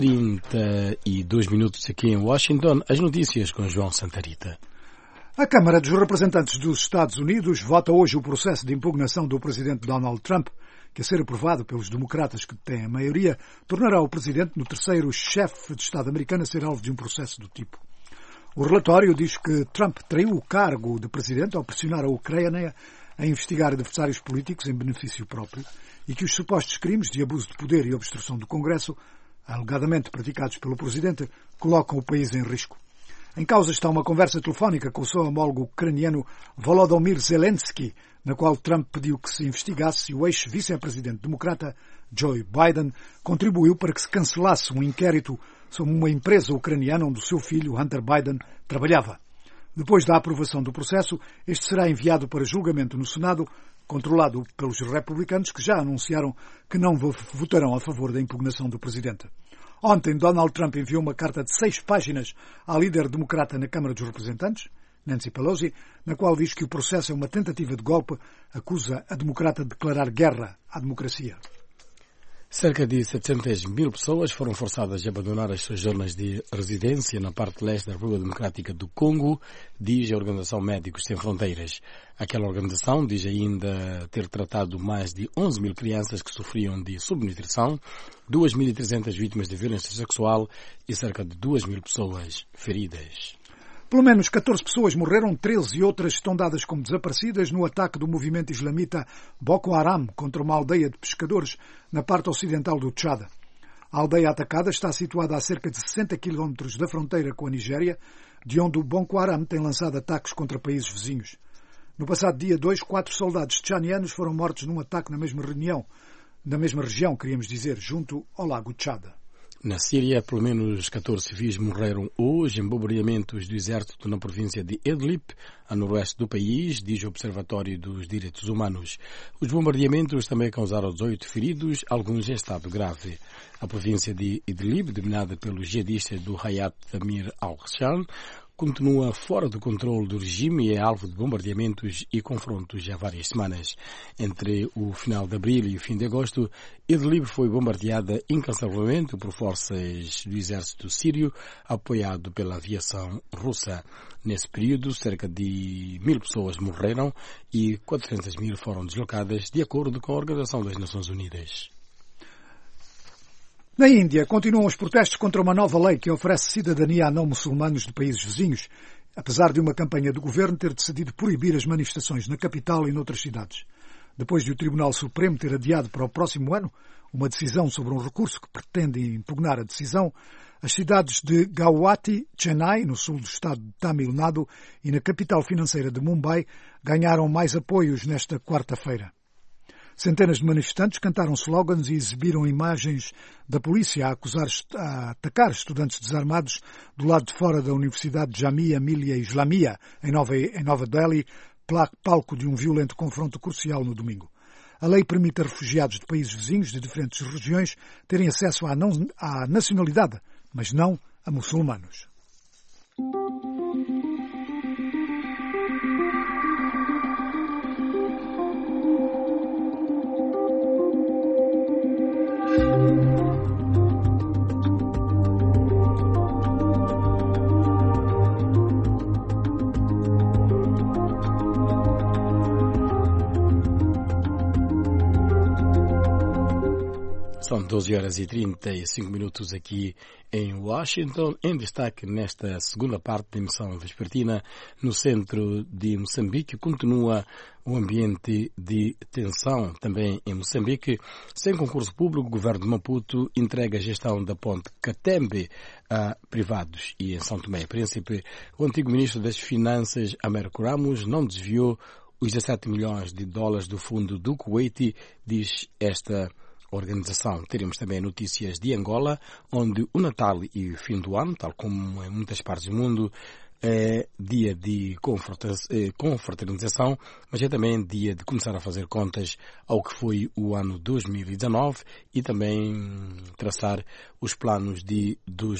32 minutos aqui em Washington. As notícias com João Santarita. A Câmara dos Representantes dos Estados Unidos vota hoje o processo de impugnação do presidente Donald Trump, que, a ser aprovado pelos democratas que têm a maioria, tornará o presidente no terceiro chefe de Estado americano a ser alvo de um processo do tipo. O relatório diz que Trump traiu o cargo de presidente ao pressionar a Ucrânia a investigar adversários políticos em benefício próprio e que os supostos crimes de abuso de poder e obstrução do Congresso, alegadamente praticados pelo presidente, colocam o país em risco. Em causa está uma conversa telefónica com o seu homólogo ucraniano Volodymyr Zelensky, na qual Trump pediu que se investigasse se o ex-vice-presidente democrata Joe Biden contribuiu para que se cancelasse um inquérito sobre uma empresa ucraniana onde o seu filho Hunter Biden trabalhava. Depois da aprovação do processo, este será enviado para julgamento no Senado, controlado pelos republicanos, que já anunciaram que não votarão a favor da impugnação do presidente. Ontem, Donald Trump enviou uma carta de 6 páginas à líder democrata na Câmara dos Representantes, Nancy Pelosi, na qual diz que o processo é uma tentativa de golpe, acusa a democrata de declarar guerra à democracia. Cerca de 700 mil pessoas foram forçadas a abandonar as suas zonas de residência na parte leste da República Democrática do Congo, diz a Organização Médicos Sem Fronteiras. Aquela organização diz ainda ter tratado mais de 11 mil crianças que sofriam de subnutrição, 2.300 vítimas de violência sexual e cerca de 2.000 pessoas feridas. Pelo menos 14 pessoas morreram, 13 outras estão dadas como desaparecidas no ataque do movimento islamita Boko Haram contra uma aldeia de pescadores na parte ocidental do Tchad. A aldeia atacada está situada a cerca de 60 km da fronteira com a Nigéria, de onde o Boko Haram tem lançado ataques contra países vizinhos. No passado dia 2, 4 soldados tchadianos foram mortos num ataque na mesma região, junto ao lago Tchad. Na Síria, pelo menos 14 civis morreram hoje em bombardeamentos do exército na província de Idlib, a noroeste do país, diz o Observatório dos Direitos Humanos. Os bombardeamentos também causaram 18 feridos, alguns em estado grave. A província de Idlib, dominada pelos jihadistas do Hayat Tamir al-Sham, continua fora do controle do regime e é alvo de bombardeamentos e confrontos há várias semanas. Entre o final de abril e o fim de agosto, Idlib foi bombardeada incansavelmente por forças do exército sírio, apoiado pela aviação russa. Nesse período, cerca de 1.000 pessoas morreram e 400 mil foram deslocadas, de acordo com a Organização das Nações Unidas. Na Índia, continuam os protestos contra uma nova lei que oferece cidadania a não-muçulmanos de países vizinhos, apesar de uma campanha do governo ter decidido proibir as manifestações na capital e noutras cidades. Depois de o Tribunal Supremo ter adiado para o próximo ano uma decisão sobre um recurso que pretende impugnar a decisão, as cidades de Guwahati, Chennai, no sul do estado de Tamil Nadu, e na capital financeira de Mumbai, ganharam mais apoios nesta quarta-feira. Centenas de manifestantes cantaram slogans e exibiram imagens da polícia a atacar estudantes desarmados do lado de fora da Universidade Jamia Millia Islamia, em Nova Delhi, palco de um violento confronto crucial no domingo. A lei permite a refugiados de países vizinhos de diferentes regiões terem acesso à nacionalidade, mas não a muçulmanos. São 12 horas e 35 minutos aqui em Washington. Em destaque nesta segunda parte da emissão vespertina, no centro de Moçambique, continua o ambiente de tensão também em Moçambique. Sem concurso público, o governo de Maputo entrega a gestão da ponte Catembe a privados. E em São Tomé e Príncipe, o antigo ministro das Finanças, Américo Ramos, não desviou os 17 milhões de dólares do fundo do Kuwaiti, diz esta organização. Teremos também notícias de Angola, onde o Natal e o fim do ano, tal como em muitas partes do mundo, é dia de confraternização, mas é também dia de começar a fazer contas ao que foi o ano 2019 e também traçar os planos de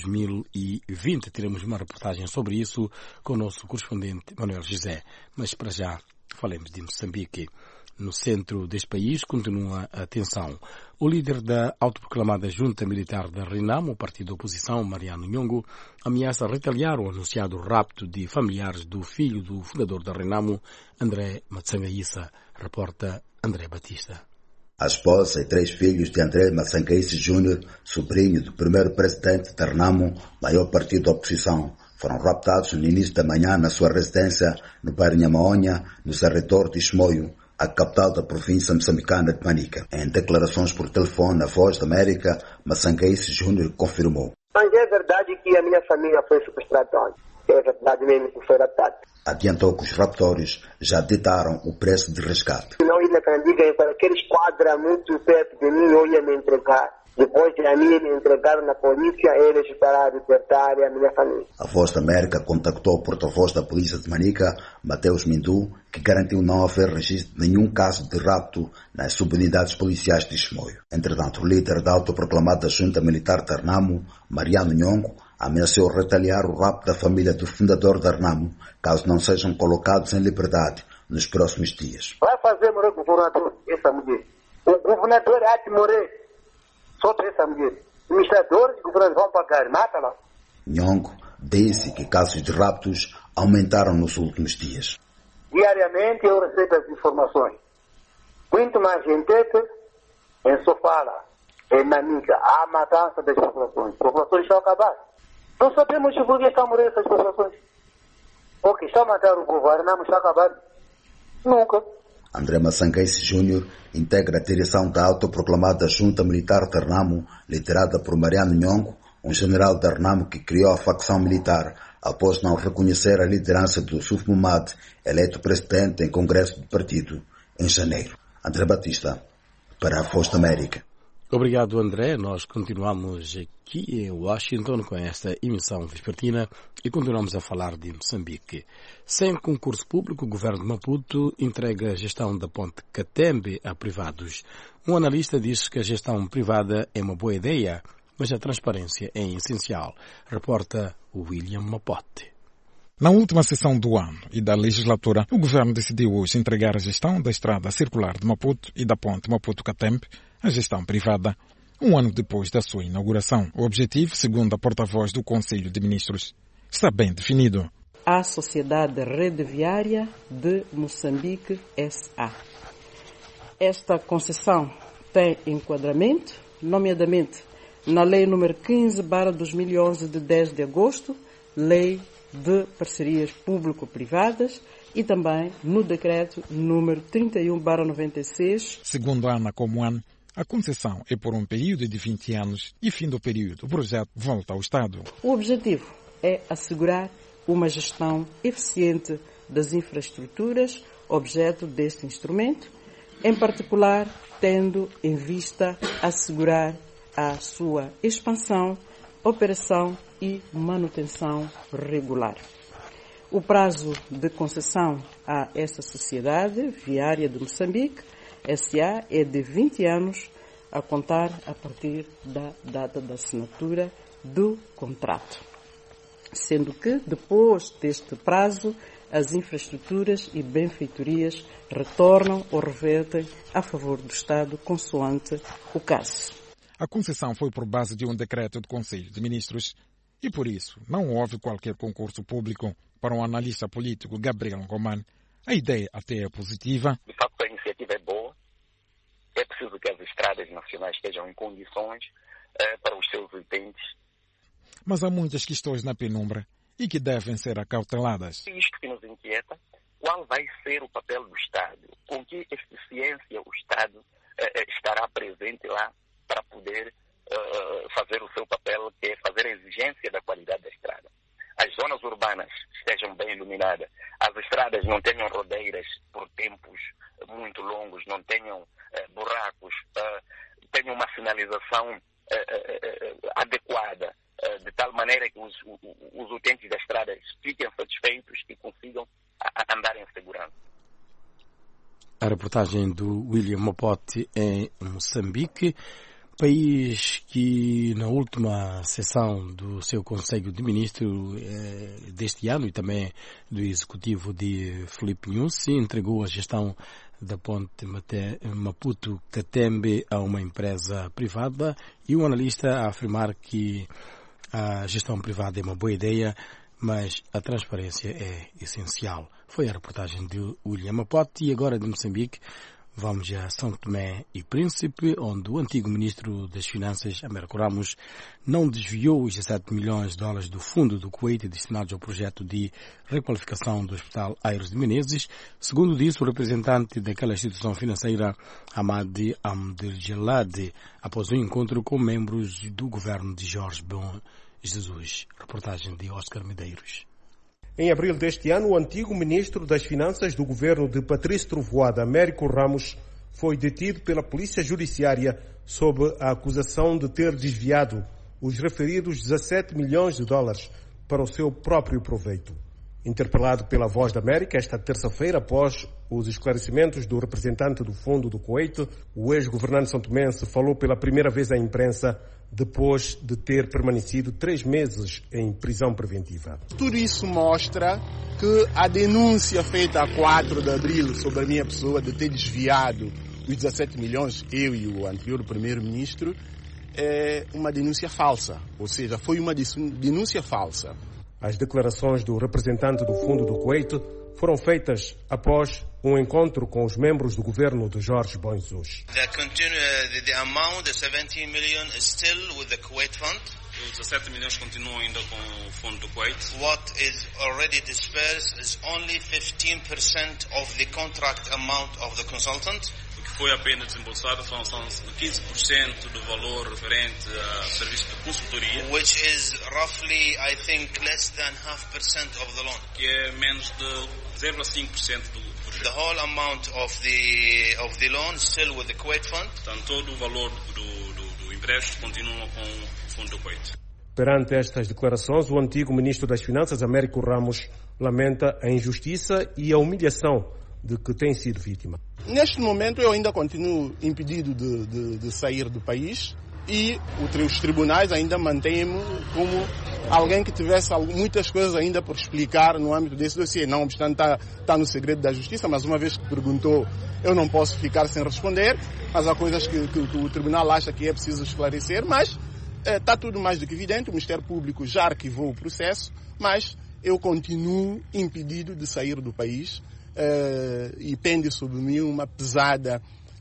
2020. Teremos uma reportagem sobre isso com o nosso correspondente Manuel José. Mas para já, falemos de Moçambique. No centro deste país continua a tensão. O líder da autoproclamada Junta Militar da Renamo, o partido da oposição, Mariano Nhongo, ameaça retaliar o anunciado rapto de familiares do filho do fundador da Renamo, André Matsangaíssa, reporta André Batista. A esposa e 3 filhos de André Matsangaíssa Júnior, sobrinho do primeiro presidente da Renamo, maior partido da oposição, foram raptados no início da manhã na sua residência no bairro Nhamaonha, no Serrador de Chimoio, a capital da província moçambicana de Manica. Em declarações por telefone na Voz da América, Matsangaíssa Júnior confirmou. Mas é verdade que a minha família foi sequestrada ontem. É verdade mesmo que foi raptada. Adiantou que os raptores já ditaram o preço de resgate. Não ia me para aquele esquadra muito perto de mim, eu ia me entregar. Depois de a mim me entregaram na polícia, eles para libertar a minha família. A Voz da América contactou o porta-voz da polícia de Manica, Mateus Mindu, que garantiu não haver registro de nenhum caso de rapto nas subunidades policiais de Chimoio. Entretanto, o líder da autoproclamada Junta Militar da Renamo, Mariano Nhongo, ameaçou retaliar o rapto da família do fundador da Renamo, caso não sejam colocados em liberdade nos próximos dias. Vai fazer morrer o governador, essa mulher. O governador há de morrer. Só para essa mulher. Administradores e governadores vão pagar, mata-la. Nhongo disse que casos de raptos aumentaram nos últimos dias. Diariamente eu recebo as informações. Muito mais gente em Sofala, em Manica, há matança das populações. As populações estão acabadas. Não sabemos por que estão morrendo essas populações. Porque estão a matar o governo, não está acabado. Nunca. André Matsangaíssa Júnior integra a direção da autoproclamada Junta Militar da Renamo, liderada por Mariano Nhongo, um general da Renamo que criou a facção militar após não reconhecer a liderança do Suf Momad, eleito presidente em congresso do partido em janeiro. André Batista, para a Voz da América. Obrigado, André. Nós continuamos aqui em Washington com esta emissão vespertina e continuamos a falar de Moçambique. Sem concurso público, o governo de Maputo entrega a gestão da ponte Catembe a privados. Um analista diz que a gestão privada é uma boa ideia, mas a transparência é essencial, reporta William Mapote. Na última sessão do ano e da legislatura, o governo decidiu hoje entregar a gestão da estrada circular de Maputo e da ponte Maputo-Catembe à gestão privada, um ano depois da sua inauguração. O objetivo, segundo a porta-voz do Conselho de Ministros, está bem definido. A Sociedade Rede Viária de Moçambique S.A. Esta concessão tem enquadramento, nomeadamente na Lei nº 15/2011 de 10 de agosto, Lei de Parcerias Público-Privadas, e também no Decreto nº 31/96. Segundo a Ana Comuan, a concessão é por um período de 20 anos e, fim do período, o projeto volta ao Estado. O objetivo é assegurar uma gestão eficiente das infraestruturas, objeto deste instrumento, em particular tendo em vista assegurar a sua expansão, operação e manutenção regular. O prazo de concessão a essa Sociedade Viária de Moçambique, SA, é de 20 anos, a contar a partir da data da assinatura do contrato. Sendo que, depois deste prazo, as infraestruturas e benfeitorias retornam ou revertem a favor do Estado, consoante o caso. A concessão foi por base de um decreto do Conselho de Ministros e, por isso, não houve qualquer concurso público. Para um analista político, Gabriel Ngoman, a ideia até é positiva. De facto, a iniciativa é boa. É preciso que as estradas nacionais estejam em condições para os seus utentes. Mas há muitas questões na penumbra e que devem ser acauteladas. Isto que nos inquieta, qual vai ser o papel do Estado? Com que eficiência o Estado estará presente lá para poder fazer o seu papel, que é fazer a exigência da qualidade da estrada? As zonas urbanas estejam bem iluminadas, as estradas não tenham rodeiras por tempos muito longos, não tenham buracos, tenham uma sinalização adequada, de tal maneira que os utentes das estradas fiquem satisfeitos e consigam andar em segurança. A reportagem do William Mopote em Moçambique, país que na última sessão do seu Conselho de Ministros deste ano e também do Executivo de Filipe Nyusi entregou a gestão da ponte Maputo-Catembe a uma empresa privada e um analista a afirmar que a gestão privada é uma boa ideia, mas a transparência é essencial. Foi a reportagem de William Mopote. E agora de Moçambique vamos a São Tomé e Príncipe, onde o antigo ministro das Finanças, Américo Ramos, não desviou os 17 milhões de dólares do fundo do Kuwait destinados ao projeto de requalificação do Hospital Aires de Menezes. Segundo disse o representante daquela instituição financeira, Hamad Abdeljalad, após um encontro com membros do governo de Jorge Bom Jesus. Reportagem de Oscar Medeiros. Em abril deste ano, o antigo ministro das Finanças do governo de Patrício Trovoada, Américo Ramos, foi detido pela Polícia Judiciária sob a acusação de ter desviado os referidos 17 milhões de dólares para o seu próprio proveito. Interpelado pela Voz da América esta terça-feira, após os esclarecimentos do representante do Fundo do Kuwait, o ex-governante santomense falou pela primeira vez à imprensa depois de ter permanecido 3 meses em prisão preventiva. Tudo isso mostra que a denúncia feita a 4 de abril sobre a minha pessoa de ter desviado os 17 milhões, eu e o anterior primeiro-ministro, é uma denúncia falsa. Ou seja, foi uma denúncia falsa. As declarações do representante do Fundo do Kuwait foram feitas após um encontro com os membros do governo de Jorge Bom Jesus. The amount, the 17 million, is still with the Kuwait Fund. Os 17 milhões continuam ainda com o Fundo do Kuwait. What is already dispersed is only 15% of the contract amount of the consultant. O que foi apenas desembolsado são 15% do valor referente a serviço de consultoria. Which is roughly, I think, less than 0.5% of the loan. Que é menos de 0,5% do projeto. The whole amount of the loan still with the Kuwait Fund. Então todo o valor do empréstimo continua com o Fundo do Kuwait. Perante estas declarações, o antigo ministro das Finanças, Américo Ramos, lamenta a injustiça e a humilhação de que tem sido vítima. Neste momento eu ainda continuo impedido de sair do país e os tribunais ainda mantêm-me como alguém que tivesse muitas coisas ainda por explicar no âmbito desse dossiê. Não obstante, está no segredo da justiça, mas uma vez que perguntou, eu não posso ficar sem responder, mas há coisas que o tribunal acha que é preciso esclarecer, mas está tudo mais do que evidente, o Ministério Público já arquivou o processo, mas eu continuo impedido de sair do país e pende sobre mim uma pesada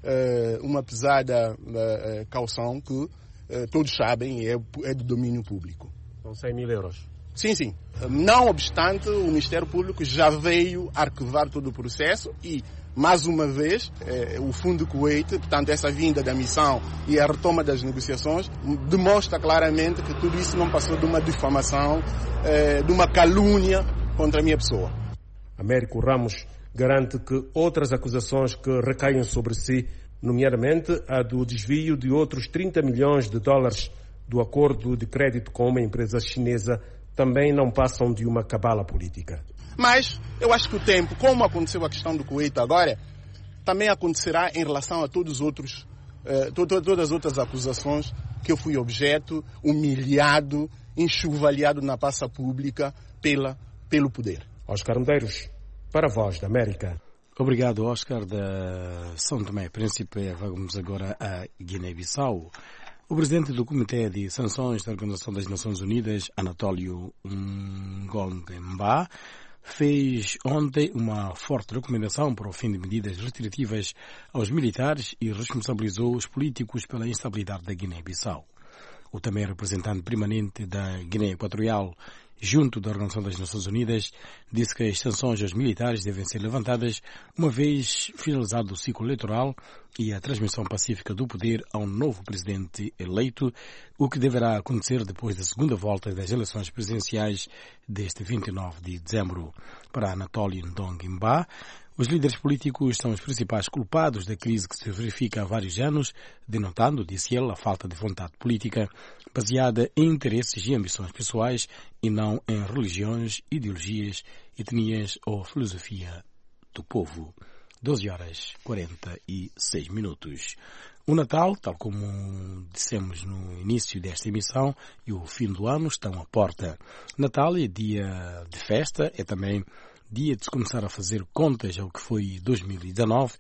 caução que todos sabem é do domínio público. São 100 mil euros. Sim. Não obstante, o Ministério Público já veio arquivar todo o processo e, mais uma vez, o Fundo Kuwait, portanto, essa vinda da missão e a retoma das negociações, demonstra claramente que tudo isso não passou de uma difamação, de uma calúnia contra a minha pessoa. Américo Ramos garante que outras acusações que recaem sobre si, nomeadamente a do desvio de outros 30 milhões de dólares do acordo de crédito com uma empresa chinesa, também não passam de uma cabala política. Mas eu acho que o tempo, como aconteceu a questão do Kuwait agora, também acontecerá em relação a todas as outras acusações que eu fui objeto, humilhado, enxovalhado na praça pública pelo poder. Oscar Medeiros, para a Voz da América. Obrigado, Oscar, da São Tomé e Príncipe. Vamos agora a Guiné-Bissau. O presidente do Comitê de Sanções da Organização das Nações Unidas, Anatólio Ngong'emba, fez ontem uma forte recomendação para o fim de medidas restritivas aos militares e responsabilizou os políticos pela instabilidade da Guiné-Bissau. O também representante permanente da Guiné Equatorial, junto da Organização das Nações Unidas, disse que as sanções aos militares devem ser levantadas uma vez finalizado o ciclo eleitoral e a transmissão pacífica do poder a um novo presidente eleito, o que deverá acontecer depois da segunda volta das eleições presidenciais deste 29 de dezembro. Para Anatólio Ngong'emba, os líderes políticos são os principais culpados da crise que se verifica há vários anos, denotando, disse ele, a falta de vontade política baseada em interesses e ambições pessoais e não em religiões, ideologias, etnias ou filosofia do povo. 12h46. O Natal, tal como dissemos no início desta emissão, e o fim do ano estão à porta. Natal é dia de festa, é também dia de se começar a fazer contas ao que foi 2019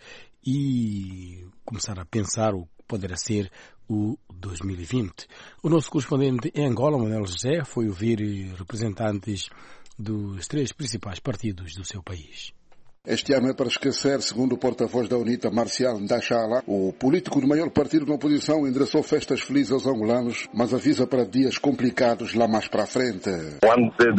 e começar a pensar o que poderá ser o 2020. O nosso correspondente em Angola, Manuel José, foi ouvir representantes dos 3 principais partidos do seu país. Este ano é para esquecer, segundo o porta-voz da UNITA, Marcial Ndachala. O político do maior partido da oposição endereçou festas felizes aos angolanos, mas avisa para dias complicados lá mais para a frente. O ano de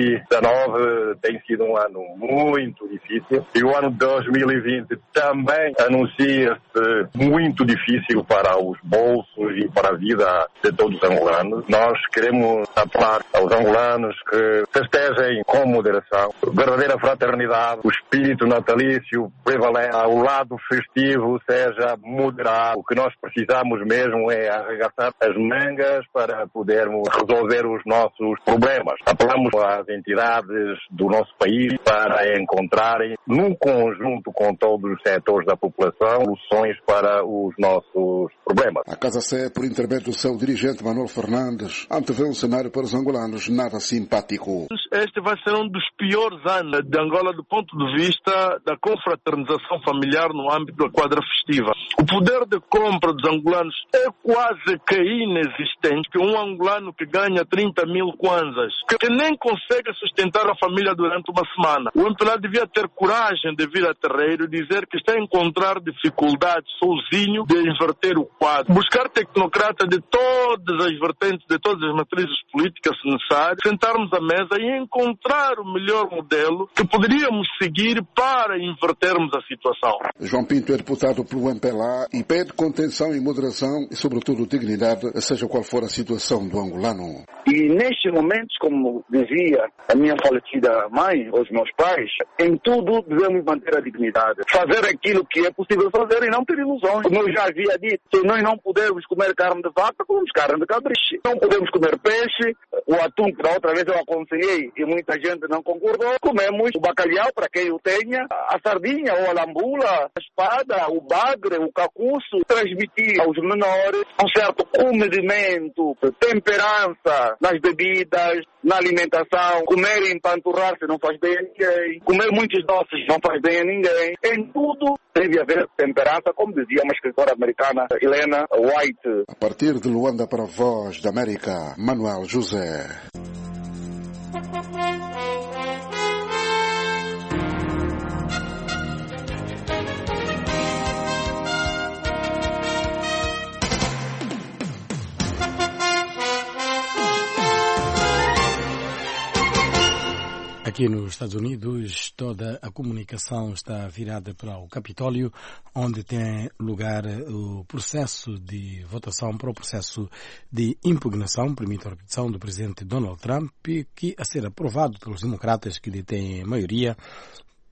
2019 tem sido um ano muito difícil e o ano de 2020 também anuncia-se muito difícil para os bolsos e para a vida de todos os angolanos. Nós queremos apelar aos angolanos que festejem com moderação, verdadeira fraternidade, o espírito natalício prevalece, o lado festivo seja moderado. O que nós precisamos mesmo é arregaçar as mangas para podermos resolver os nossos problemas. Apelamos às entidades do nosso país para encontrarem, num conjunto com todos os setores da população, soluções para os nossos problemas. A Casa Sé, por intermédio do seu dirigente Manuel Fernandes, antevê um cenário para os angolanos nada simpático. Este vai ser um dos piores anos de Angola do ponto de vista da confraternização familiar no âmbito da quadra festiva. O poder de compra dos angolanos é quase que inexistente, que um angolano que ganha 30 mil kwanzas, que nem consegue sustentar a família durante uma semana. O MPLA devia ter coragem de vir a terreiro e dizer que está a encontrar dificuldades sozinho de inverter o quadro. Buscar tecnocratas de todas as vertentes, de todas as matrizes políticas necessárias, sentarmos à mesa e encontrar o melhor modelo que poderíamos seguir para invertermos a situação. João Pinto é deputado pelo MPLA e pede contenção e moderação e, sobretudo, dignidade, seja qual for a situação do angolano. E nestes momentos, como dizia a minha falecida mãe, os meus pais, em tudo devemos manter a dignidade. Fazer aquilo que é possível fazer e não ter ilusões. Como eu já havia dito, se nós não podemos comer carne de vaca, comemos carne de cabriche. Não podemos comer peixe, o atum que da outra vez eu aconselhei e muita gente não concordou. Comemos o bacalhau, para quem o tenha, a sardinha ou a lambula, a espada, o bagre, o cacuço. Transmitir aos menores um certo comedimento, temperança nas bebidas, na alimentação. Comer e empanturrar-se não faz bem a ninguém. Comer muitos doces não faz bem a ninguém. Em tudo deve haver temperança, como dizia uma escritora americana, Helena White. A partir de Luanda para a Voz da América, Manuel José. Aqui nos Estados Unidos, toda a comunicação está virada para o Capitólio, onde tem lugar o processo de votação para o processo de impugnação, permite a repetição do presidente Donald Trump, que a ser aprovado pelos democratas que detêm a maioria,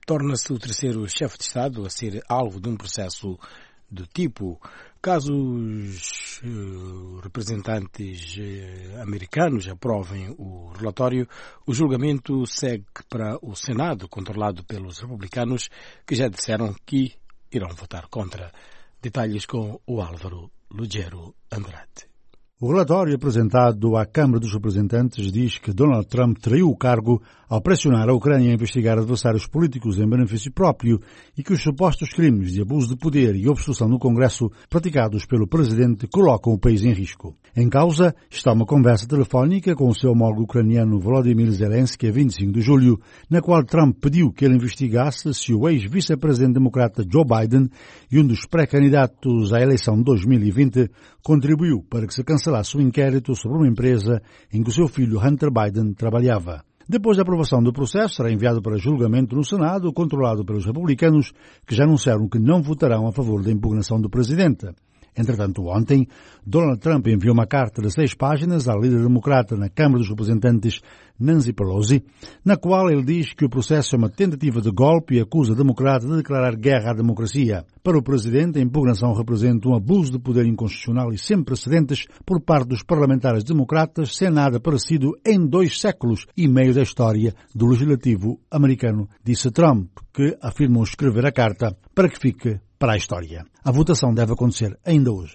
torna-se o terceiro chefe de Estado a ser alvo de um processo do tipo. Caso os representantes americanos aprovem o relatório, o julgamento segue para o Senado, controlado pelos republicanos, que já disseram que irão votar contra. Detalhes com o Álvaro Lugero Andrade. O relatório apresentado à Câmara dos Representantes diz que Donald Trump traiu o cargo ao pressionar a Ucrânia a investigar adversários políticos em benefício próprio e que os supostos crimes de abuso de poder e obstrução no Congresso praticados pelo presidente colocam o país em risco. Em causa está uma conversa telefónica com o seu homólogo ucraniano Volodymyr Zelensky a 25 de julho, na qual Trump pediu que ele investigasse se o ex-vice-presidente democrata Joe Biden e um dos pré-candidatos à eleição de 2020 contribuiu para que se cancelasse o inquérito sobre uma empresa em que o seu filho Hunter Biden trabalhava. Depois da aprovação do processo, será enviado para julgamento no Senado, controlado pelos republicanos, que já anunciaram que não votarão a favor da impugnação do presidente. Entretanto, ontem, Donald Trump enviou uma carta de 6 páginas à líder democrata na Câmara dos Representantes, Nancy Pelosi, na qual ele diz que o processo é uma tentativa de golpe e acusa a democrata de declarar guerra à democracia. Para o presidente, a impugnação representa um abuso de poder inconstitucional e sem precedentes por parte dos parlamentares democratas, sem nada parecido em 2 séculos e meio da história do legislativo americano, disse Trump, que afirmou escrever a carta para que fique para a história. A votação deve acontecer ainda hoje.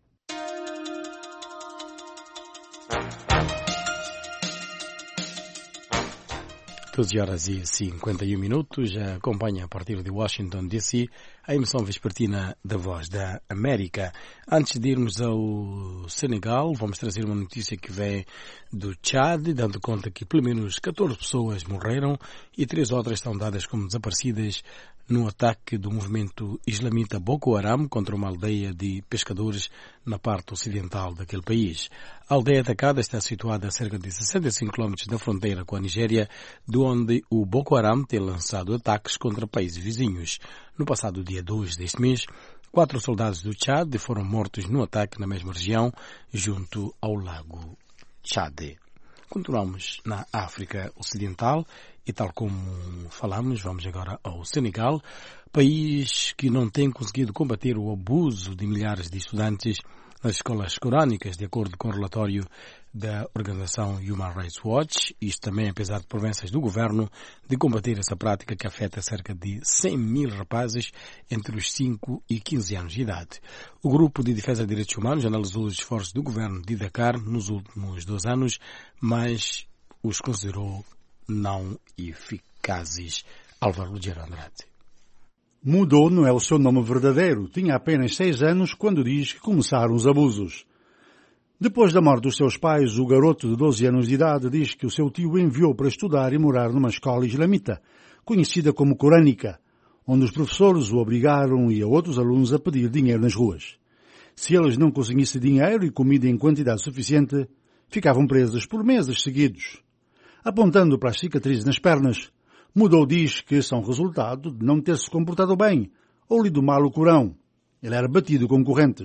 (12h51). Acompanha a partir de Washington, D.C., a emissão vespertina da Voz da América. Antes de irmos ao Senegal, vamos trazer uma notícia que vem do Tchad, dando conta que pelo menos 14 pessoas morreram e 3 outras estão dadas como desaparecidas no ataque do movimento islamita Boko Haram contra uma aldeia de pescadores na parte ocidental daquele país. A aldeia atacada está situada a cerca de 65 km da fronteira com a Nigéria, de onde o Boko Haram tem lançado ataques contra países vizinhos. No passado dia 2 deste mês, 4 soldados do Tchad foram mortos no ataque na mesma região, junto ao lago Tchad. Continuamos na África Ocidental e, tal como falamos, vamos agora ao Senegal, país que não tem conseguido combater o abuso de milhares de estudantes nas escolas corânicas, de acordo com o relatório da organização Human Rights Watch. Isto também apesar de promessas do governo de combater essa prática que afeta cerca de 100 mil rapazes entre os 5 e 15 anos de idade. O Grupo de Defesa de Direitos Humanos analisou os esforços do governo de Dakar nos últimos 2 anos, mas os considerou não eficazes. Álvaro Lugero Andrade. Mudou não é o seu nome verdadeiro. Tinha apenas 6 anos quando diz que começaram os abusos. Depois da morte dos seus pais, o garoto de 12 anos de idade diz que o seu tio o enviou para estudar e morar numa escola islamita, conhecida como corânica, onde os professores o obrigaram e a outros alunos a pedir dinheiro nas ruas. Se eles não conseguissem dinheiro e comida em quantidade suficiente, ficavam presos por meses seguidos. Apontando para as cicatrizes nas pernas, Mudou diz que são resultado de não ter se comportado bem ou lido mal o Corão. Ele era batido com correntes.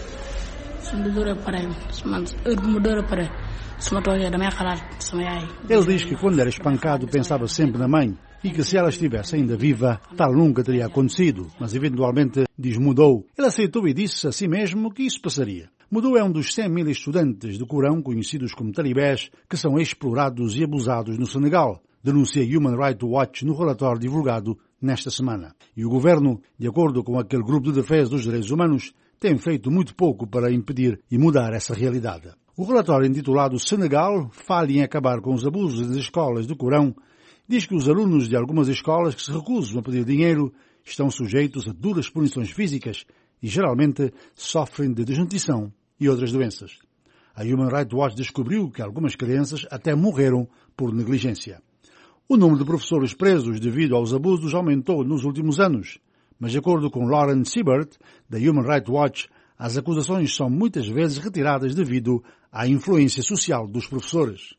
Ele diz que quando era espancado pensava sempre na mãe e que se ela estivesse ainda viva, tal nunca teria acontecido, mas eventualmente, diz Mudou, ele aceitou e disse a si mesmo que isso passaria. Mudou é um dos 100 mil estudantes do Corão, conhecidos como talibés, que são explorados e abusados no Senegal, denuncia Human Rights Watch no relatório divulgado nesta semana. E o governo, de acordo com aquele grupo de defesa dos direitos humanos, tem feito muito pouco para impedir e mudar essa realidade. O relatório intitulado Senegal, falha em acabar com os abusos das escolas do Corão, diz que os alunos de algumas escolas que se recusam a pedir dinheiro estão sujeitos a duras punições físicas e geralmente sofrem de desnutrição e outras doenças. A Human Rights Watch descobriu que algumas crianças até morreram por negligência. O número de professores presos devido aos abusos aumentou nos últimos anos, mas de acordo com Lauren Siebert, da Human Rights Watch, as acusações são muitas vezes retiradas devido à influência social dos professores.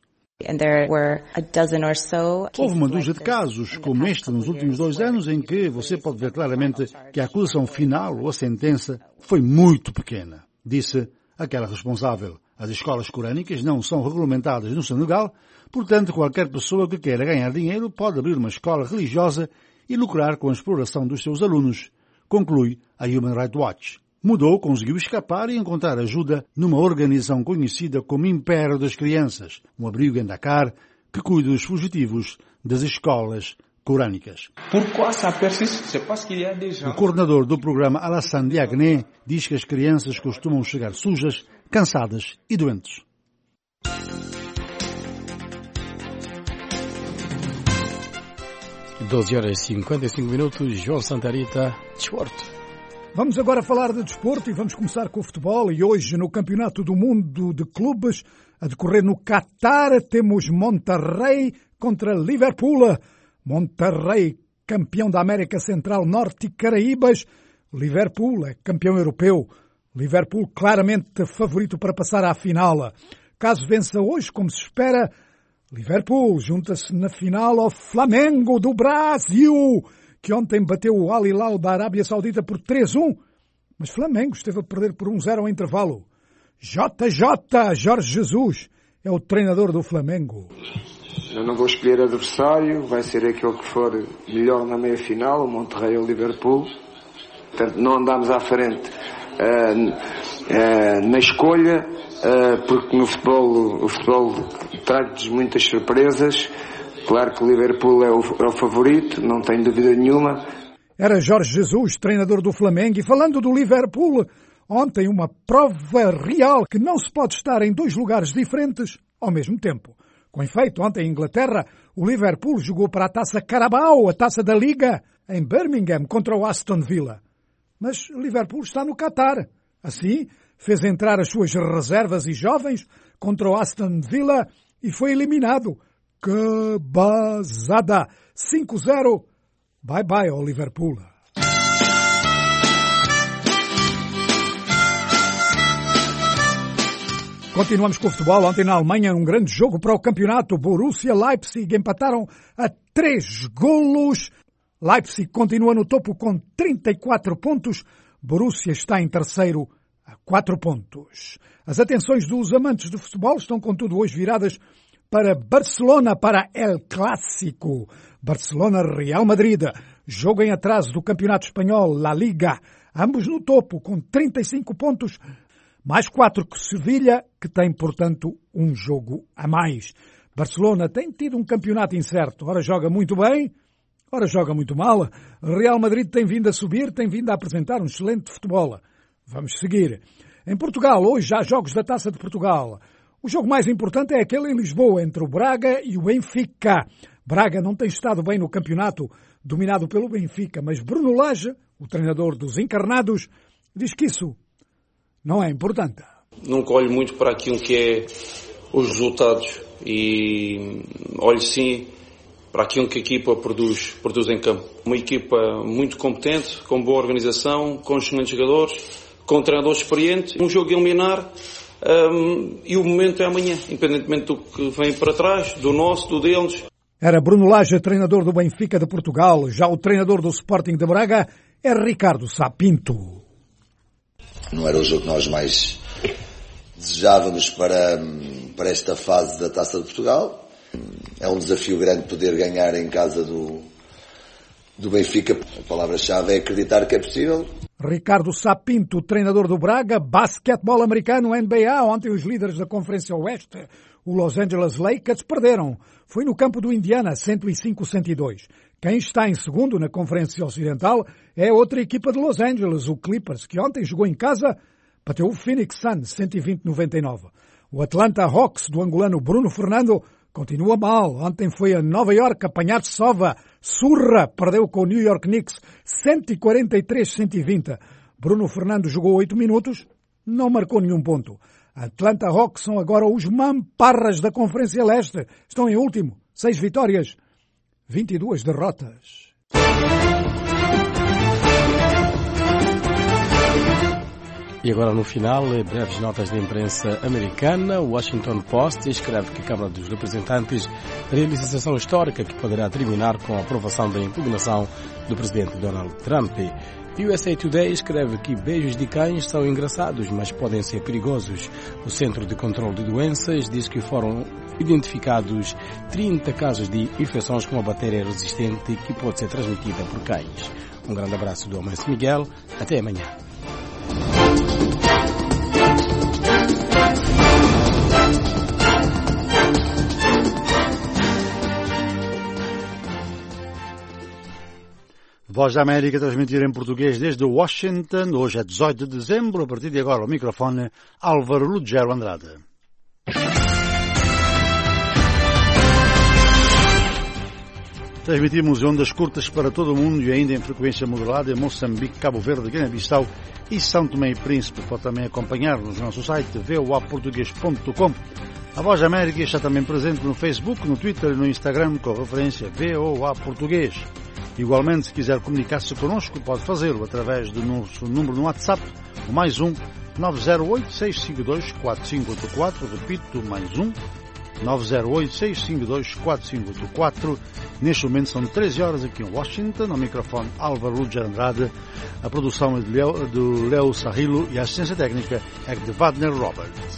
Houve uma dúzia de casos, como este nos últimos 2 anos, em que você pode ver claramente que a acusação final ou a sentença foi muito pequena, disse aquela responsável. As escolas corânicas não são regulamentadas no Senegal, portanto qualquer pessoa que queira ganhar dinheiro pode abrir uma escola religiosa e lucrar com a exploração dos seus alunos, conclui a Human Rights Watch. Mudou, conseguiu escapar e encontrar ajuda numa organização conhecida como Império das Crianças, um abrigo em Dakar que cuida dos fugitivos das escolas corânicas. O coordenador do programa, Alassane Diagne, diz que as crianças costumam chegar sujas, cansadas e doentes. Às 12h55, João Santa Rita, desporto. Vamos agora falar de desporto e vamos começar com o futebol. E hoje, no Campeonato do Mundo de Clubes, a decorrer no Qatar, temos Monterrey contra Liverpool. Monterrey, campeão da América Central, Norte e Caraíbas. Liverpool é campeão europeu. Liverpool claramente favorito para passar à final. Caso vença hoje, como se espera, Liverpool junta-se na final ao Flamengo do Brasil, que ontem bateu o Al Hilal da Arábia Saudita por 3-1, mas Flamengo esteve a perder por 1-0 ao intervalo. Jorge Jesus, é o treinador do Flamengo. Eu não vou escolher adversário, vai ser aquele que for melhor na meia-final, o Monterrey ou o Liverpool. Portanto, não andamos à frente na escolha, porque no futebol, o futebol traz muitas surpresas. Claro que o Liverpool é o favorito, não tenho dúvida nenhuma. Era Jorge Jesus, treinador do Flamengo, e falando do Liverpool, ontem uma prova real que não se pode estar em dois lugares diferentes ao mesmo tempo. Com efeito, ontem em Inglaterra, o Liverpool jogou para a Taça Carabao, a Taça da Liga, em Birmingham, contra o Aston Villa. Mas o Liverpool está no Qatar. Assim, fez entrar as suas reservas e jovens contra o Aston Villa e foi eliminado. Que bazada! 5-0. Bye-bye ao Liverpool. Continuamos com o futebol. Ontem na Alemanha, um grande jogo para o campeonato. Borussia Leipzig empataram a 3 golos. Leipzig continua no topo com 34 pontos. Borussia está em terceiro a 4 pontos. As atenções dos amantes do futebol estão, contudo, hoje viradas para Barcelona, para El Clássico. Barcelona-Real Madrid. Jogo em atraso do Campeonato Espanhol, La Liga. Ambos no topo, com 35 pontos. Mais 4 que Sevilha, que tem, portanto, um jogo a mais. Barcelona tem tido um campeonato incerto. Ora joga muito bem, ora joga muito mal. Real Madrid tem vindo a subir, tem vindo a apresentar um excelente futebol. Vamos seguir. Em Portugal, hoje há jogos da Taça de Portugal. O jogo mais importante é aquele em Lisboa, entre o Braga e o Benfica. Braga não tem estado bem no campeonato, dominado pelo Benfica, mas Bruno Lage, o treinador dos encarnados, diz que isso não é importante. Nunca olho muito para aquilo que é os resultados e olho sim para aquilo que a equipa produz em campo. Uma equipa muito competente, com boa organização, com excelentes jogadores, com um treinador experiente, um jogo a eliminar. E o momento é amanhã, independentemente do que vem para trás, do nosso, do deles. Era Bruno Lage, treinador do Benfica de Portugal. Já o treinador do Sporting de Braga é Ricardo Sá Pinto. Não era o jogo que nós mais desejávamos para esta fase da Taça de Portugal. É um desafio grande poder ganhar em casa do Benfica. A palavra-chave é acreditar que é possível. Ricardo Sá Pinto, treinador do Braga, basquetebol americano, NBA. Ontem os líderes da Conferência Oeste, o Los Angeles Lakers, perderam. Foi no campo do Indiana, 105-102. Quem está em segundo na Conferência Ocidental é outra equipa de Los Angeles, o Clippers, que ontem jogou em casa, bateu o Phoenix Suns, 120-99. O Atlanta Hawks, do angolano Bruno Fernando, continua mal. Ontem foi a Nova York apanhar sova. Surra perdeu com o New York Knicks 143-120. Bruno Fernando jogou 8 minutos, não marcou nenhum ponto. Atlanta Hawks são agora os mamparras da Conferência Leste. Estão em último, 6 vitórias, 22 derrotas. E agora no final, breves notas da imprensa americana. O Washington Post escreve que a Câmara dos Representantes realiza sessão histórica que poderá terminar com a aprovação da impugnação do presidente Donald Trump. USA Today escreve que beijos de cães são engraçados, mas podem ser perigosos. O Centro de Controle de Doenças diz que foram identificados 30 casos de infecções com uma bactéria resistente que pode ser transmitida por cães. Um grande abraço do Almancio Miguel. Até amanhã. Voz da América transmitir em português desde Washington. Hoje é 18 de dezembro. A partir de agora, o microfone Álvaro Lugero Andrade. Transmitimos ondas curtas para todo o mundo e ainda em frequência modulada em Moçambique, Cabo Verde, Guiné-Bissau e São Tomé e Príncipe. Pode também acompanhar-nos no nosso site voaportugues.com. A Voz da América está também presente no Facebook, no Twitter e no Instagram com a referência VOA Português. Igualmente, se quiser comunicar-se connosco, pode fazê-lo através do nosso número no WhatsApp, o mais 908-652-4584, repito, mais 908-652-4584. Neste momento são 13 horas aqui em Washington, ao microfone Álvaro Lugero Andrade, a produção é do Leo Sarrilo e a assistência técnica é de Wagner Roberts.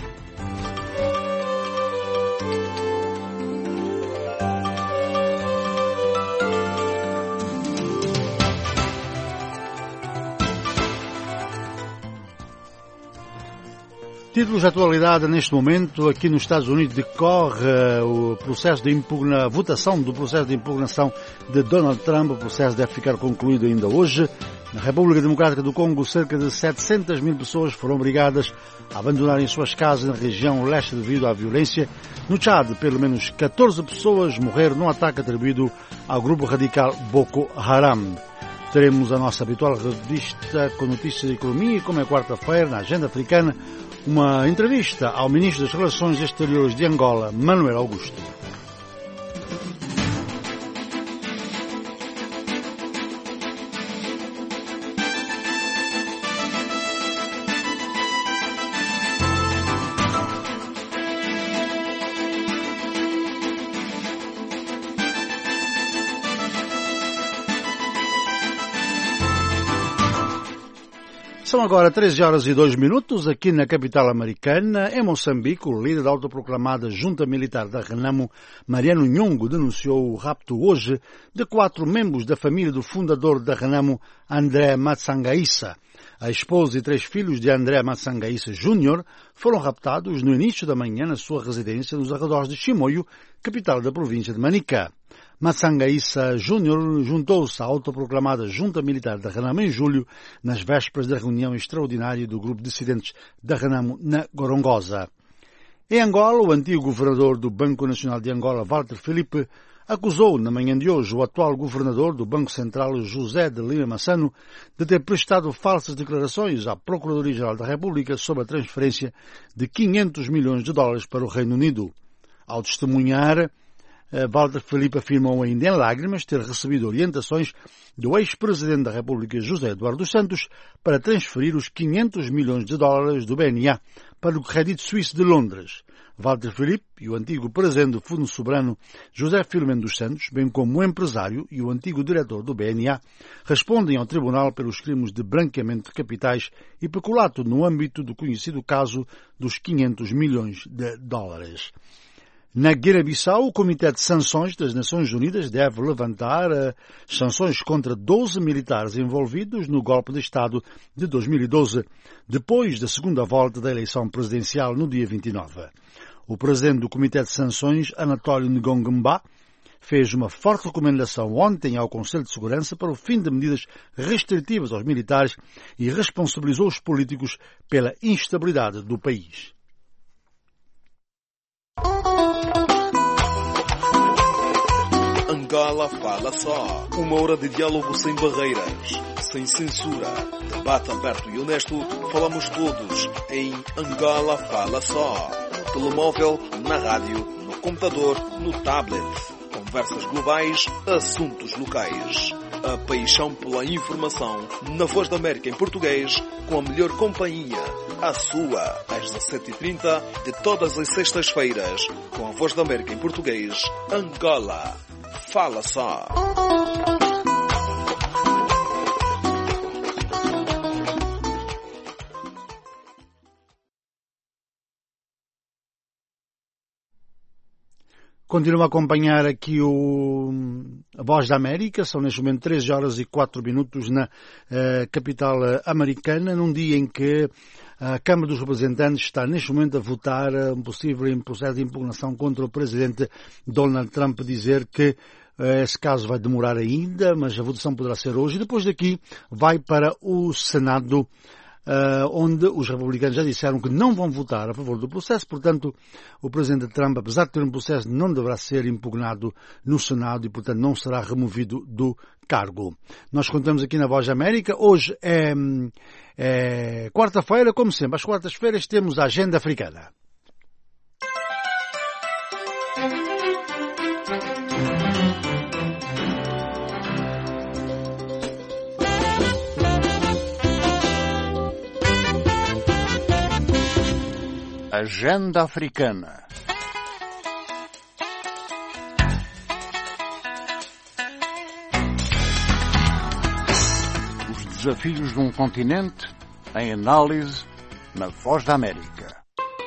Títulos de atualidade neste momento. Aqui nos Estados Unidos decorre o processo de a votação do processo de impugnação de Donald Trump. O processo deve ficar concluído ainda hoje. Na República Democrática do Congo, cerca de 700 mil pessoas foram obrigadas a abandonarem suas casas na região leste devido à violência. No Chad, pelo menos 14 pessoas morreram num ataque atribuído ao grupo radical Boko Haram. Teremos a nossa habitual revista com notícias de economia e, como é quarta-feira, na agenda africana, uma entrevista ao Ministro das Relações Exteriores de Angola, Manuel Augusto. São agora 13 horas e 2 minutos aqui na capital americana. Em Moçambique, o líder da autoproclamada Junta Militar da Renamo, Mariano Nhongo, denunciou o rapto hoje de 4 membros da família do fundador da Renamo, André Matsangaissa. A esposa e 3 filhos de André Matsangaissa Júnior foram raptados no início da manhã na sua residência nos arredores de Chimoio, capital da província de Manica. Matsangaissa Júnior juntou-se à autoproclamada Junta Militar da Renamo em julho, nas vésperas da reunião extraordinária do grupo de dissidentes da Renamo na Gorongosa. Em Angola, o antigo governador do Banco Nacional de Angola, Walter Filipe, acusou na manhã de hoje o atual governador do Banco Central, José de Lima Massano, de ter prestado falsas declarações à Procuradoria-Geral da República sobre a transferência de 500 milhões de dólares para o Reino Unido. Ao testemunhar, Walter Filipe afirmou ainda em lágrimas ter recebido orientações do ex-presidente da República, José Eduardo dos Santos, para transferir os 500 milhões de dólares do BNA para o Credit Suisse de Londres. Walter Filipe e o antigo presidente do Fundo Soberano, José Filomeno dos Santos, bem como o empresário e o antigo diretor do BNA, respondem ao tribunal pelos crimes de branqueamento de capitais e peculato no âmbito do conhecido caso dos 500 milhões de dólares. Na Guiné-Bissau, o Comitê de Sanções das Nações Unidas deve levantar sanções contra 12 militares envolvidos no golpe de Estado de 2012, depois da segunda volta da eleição presidencial no dia 29. O presidente do Comitê de Sanções, Anatólio Ngongomba, fez uma forte recomendação ontem ao Conselho de Segurança para o fim de medidas restritivas aos militares e responsabilizou os políticos pela instabilidade do país. Angola Fala Só. 1 hora de diálogo sem barreiras, sem censura. Debate aberto e honesto. Falamos todos em Angola Fala Só. No telemóvel, na rádio, no computador, no tablet. Conversas globais, assuntos locais. A paixão pela informação na Voz da América em português, com a melhor companhia. A sua, às 17h30 de todas as sextas-feiras, com a Voz da América em português, Angola Fala Só. Continua a acompanhar aqui a Voz da América. São neste momento 13 horas e 4 minutos na capital americana, num dia em que a Câmara dos Representantes está neste momento a votar um possível processo de impugnação contra o presidente Donald Trump, dizer que esse caso vai demorar ainda, mas a votação poderá ser hoje. E depois daqui vai para o Senado, onde os republicanos já disseram que não vão votar a favor do processo. Portanto, o presidente Trump, apesar de ter um processo, não deverá ser impugnado no Senado e, portanto, não será removido do cargo. Nós contamos aqui na Voz da América. Hoje é quarta-feira, como sempre. Às quartas-feiras temos a Agenda Africana. Agenda Africana. Os desafios de um continente em análise na Voz da América.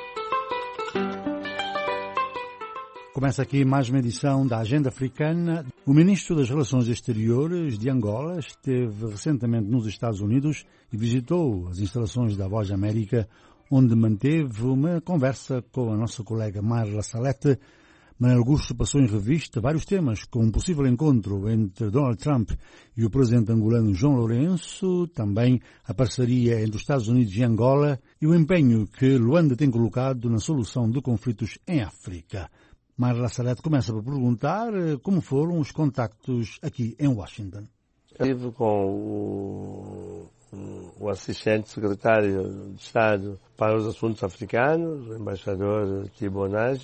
Começa aqui mais uma edição da Agenda Africana. O ministro das Relações Exteriores de Angola esteve recentemente nos Estados Unidos e visitou as instalações da Voz da América, onde manteve uma conversa com a nossa colega Marla Salete. Manuel Augusto passou em revista vários temas, como um possível encontro entre Donald Trump e o presidente angolano João Lourenço, também a parceria entre os Estados Unidos e Angola e o empenho que Luanda tem colocado na solução de conflitos em África. Marla Salete começa por perguntar como foram os contactos aqui em Washington. Estive com o assistente secretário de Estado para os Assuntos Africanos, o embaixador Tibonage,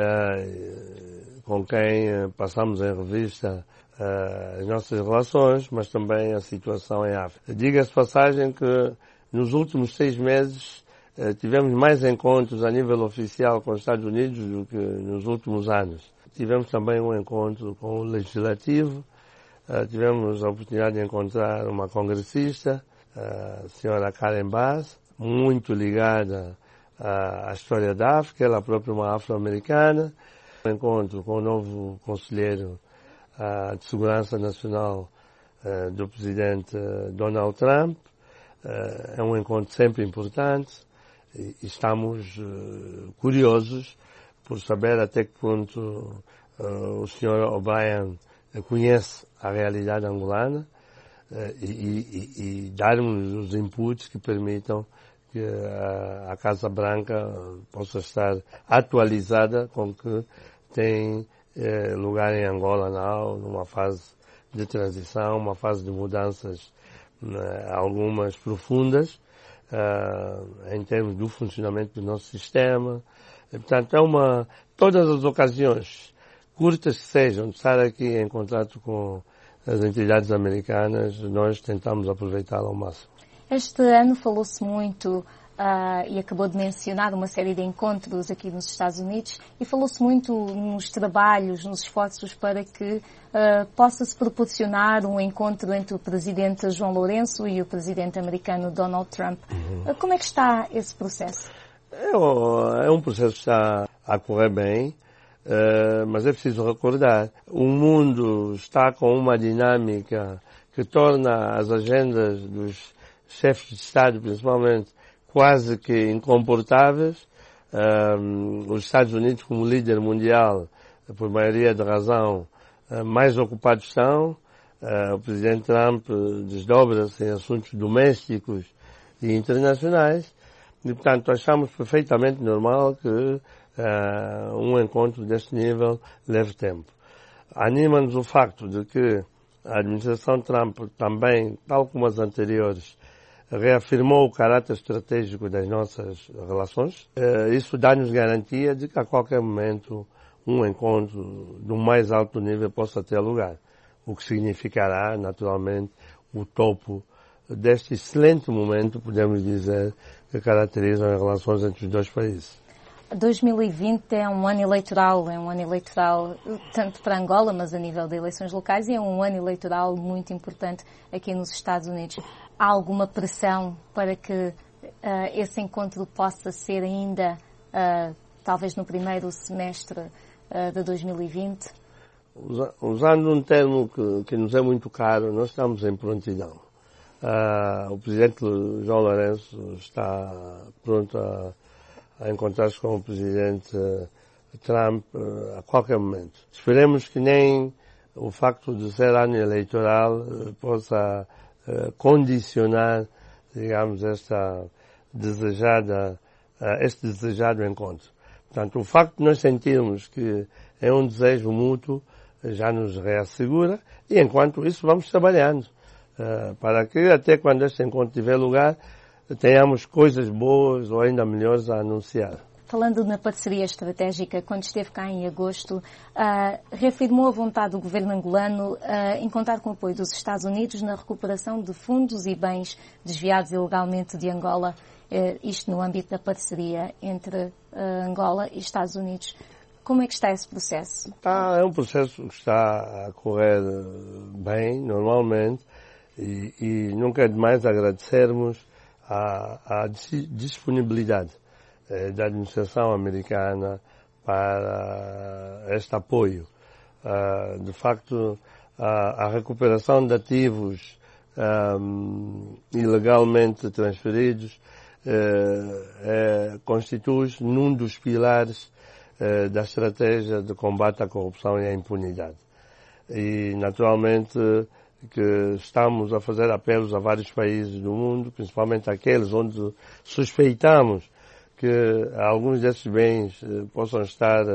com quem passamos em revista as nossas relações, mas também a situação em África. Diga-se de passagem que nos últimos 6 meses tivemos mais encontros a nível oficial com os Estados Unidos do que nos últimos anos. Tivemos também um encontro com o Legislativo, tivemos a oportunidade de encontrar uma congressista, a senhora Karen Bass, muito ligada à história da África, ela própria uma afro-americana. Um encontro com o novo conselheiro de Segurança Nacional do presidente Donald Trump. É um encontro sempre importante e estamos curiosos por saber até que ponto o senhor O'Brien conhece a realidade angolana e dar-nos os inputs que permitam que a Casa Branca possa estar atualizada com o que tem lugar em Angola numa fase de transição, uma fase de mudanças, algumas profundas, em termos do funcionamento do nosso sistema. E, portanto, todas as ocasiões, curtas que sejam, de estar aqui em contato com as entidades americanas, nós tentamos aproveitá-la ao máximo. Este ano falou-se muito, e acabou de mencionar uma série de encontros aqui nos Estados Unidos, e falou-se muito nos trabalhos, nos esforços para que possa-se proporcionar um encontro entre o presidente João Lourenço e o presidente americano Donald Trump. Como é que está esse processo? É um processo que está a correr bem. Mas é preciso recordar, o mundo está com uma dinâmica que torna as agendas dos chefes de Estado, principalmente, quase que incomportáveis. Os Estados Unidos, como líder mundial, por maioria de razão, mais ocupados estão. O presidente Trump desdobra-se em assuntos domésticos e internacionais. E, portanto, achamos perfeitamente normal que um encontro deste nível leve tempo. Anima-nos o facto de que a administração Trump também, tal como as anteriores, reafirmou o caráter estratégico das nossas relações. Isso dá-nos garantia de que a qualquer momento um encontro do mais alto nível possa ter lugar, o que significará, naturalmente, o topo deste excelente momento, podemos dizer, que caracteriza as relações entre os dois países. 2020 é um ano eleitoral tanto para Angola, mas a nível de eleições locais, e é um ano eleitoral muito importante aqui nos Estados Unidos. Há alguma pressão para que esse encontro possa ser ainda, talvez no primeiro semestre de 2020? Usando um termo que nos é muito caro, nós estamos em prontidão. O presidente João Lourenço está pronto a encontrar-se com o presidente Trump a qualquer momento. Esperemos que nem o facto de ser ano eleitoral possa condicionar, digamos, este desejado encontro. Portanto, o facto de nós sentirmos que é um desejo mútuo já nos reassegura e, enquanto isso, vamos trabalhando para que, até quando este encontro tiver lugar, tenhamos coisas boas ou ainda melhores a anunciar. Falando na parceria estratégica, quando esteve cá em agosto, reafirmou a vontade do governo angolano em contar com o apoio dos Estados Unidos na recuperação de fundos e bens desviados ilegalmente de Angola, isto no âmbito da parceria entre Angola e Estados Unidos. Como é que está esse processo? É um processo que está a correr bem, normalmente, e nunca é demais agradecermos a disponibilidade da administração americana para este apoio. De facto, a recuperação de ativos ilegalmente transferidos constitui-se num dos pilares da estratégia de combate à corrupção e à impunidade. E, naturalmente, que estamos a fazer apelos a vários países do mundo, principalmente aqueles onde suspeitamos que alguns desses bens possam estar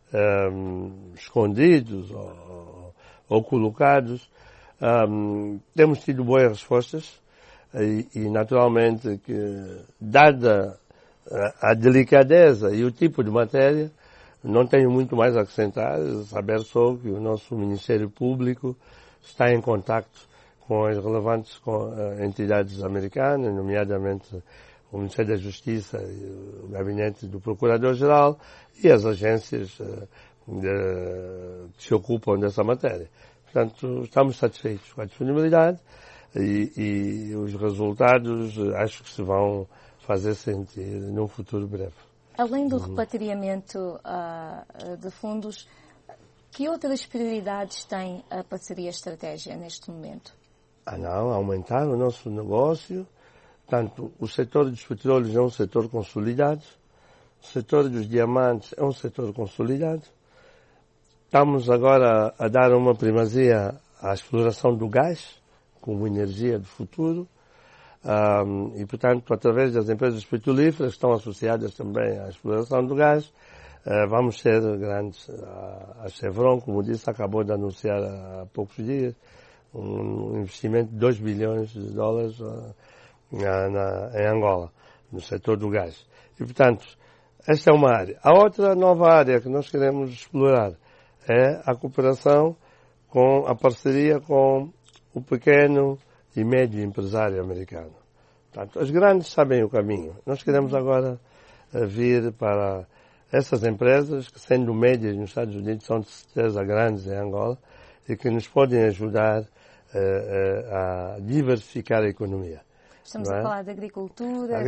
escondidos ou colocados. Temos tido boas respostas e naturalmente, que dada a delicadeza e o tipo de matéria, não tenho muito mais a acrescentar, saber só que o nosso Ministério Público está em contacto com as relevantes entidades americanas, nomeadamente o Ministério da Justiça e o Gabinete do Procurador-Geral e as agências que se ocupam dessa matéria. Portanto, estamos satisfeitos com a disponibilidade e os resultados acho que se vão fazer sentir num futuro breve. Além do repatriamento de fundos, que outras prioridades tem a parceria estratégica neste momento? Aumentar o nosso negócio. Portanto, o setor dos petróleos é um setor consolidado, o setor dos diamantes é um setor consolidado. Estamos agora a dar uma primazia à exploração do gás como energia do futuro. E, portanto, através das empresas petrolíferas que estão associadas também à exploração do gás, vamos ser grandes. A Chevron, como disse, acabou de anunciar há poucos dias um investimento de 2 bilhões de dólares em Angola, no setor do gás. E, portanto, esta é uma área. A outra nova área que nós queremos explorar é a cooperação com a parceria com o pequeno e médio empresário americano. Portanto, os grandes sabem o caminho. Nós queremos agora vir para essas empresas que, sendo médias nos Estados Unidos, são de certeza grandes em Angola e que nos podem ajudar a diversificar a economia. Estamos a falar de agricultura,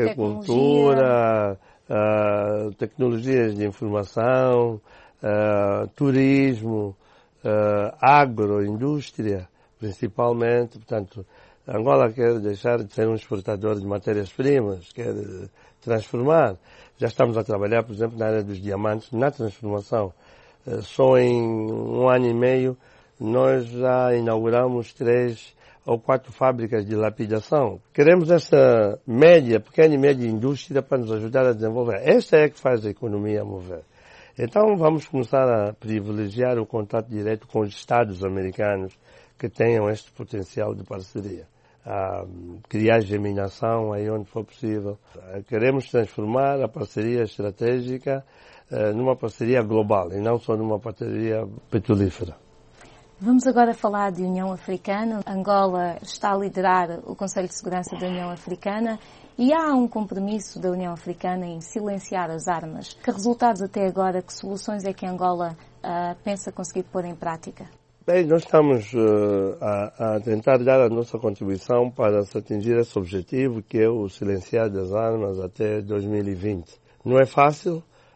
tecnologias de informação, turismo, agroindústria, principalmente. Portanto, Angola quer deixar de ser um exportador de matérias-primas, quer transformar. Já estamos a trabalhar, por exemplo, na área dos diamantes, na transformação. Só em 1 ano e meio nós já inauguramos 3 ou 4 fábricas de lapidação. Queremos essa pequena e média indústria para nos ajudar a desenvolver. Esta é que faz a economia mover. Então vamos começar a privilegiar o contato direto com os Estados americanos que tenham este potencial de parceria. Criar geminação aí onde for possível. Queremos transformar a parceria estratégica numa parceria global e não só numa parceria petrolífera. Vamos agora falar de União Africana. Angola está a liderar o Conselho de Segurança da União Africana e há um compromisso da União Africana em silenciar as armas. Que resultados até agora, que soluções é que Angola pensa conseguir pôr em prática? Bem, nós estamos a tentar dar a nossa contribuição para se atingir esse objetivo, que é o silenciar das armas até 2020. Não é fácil,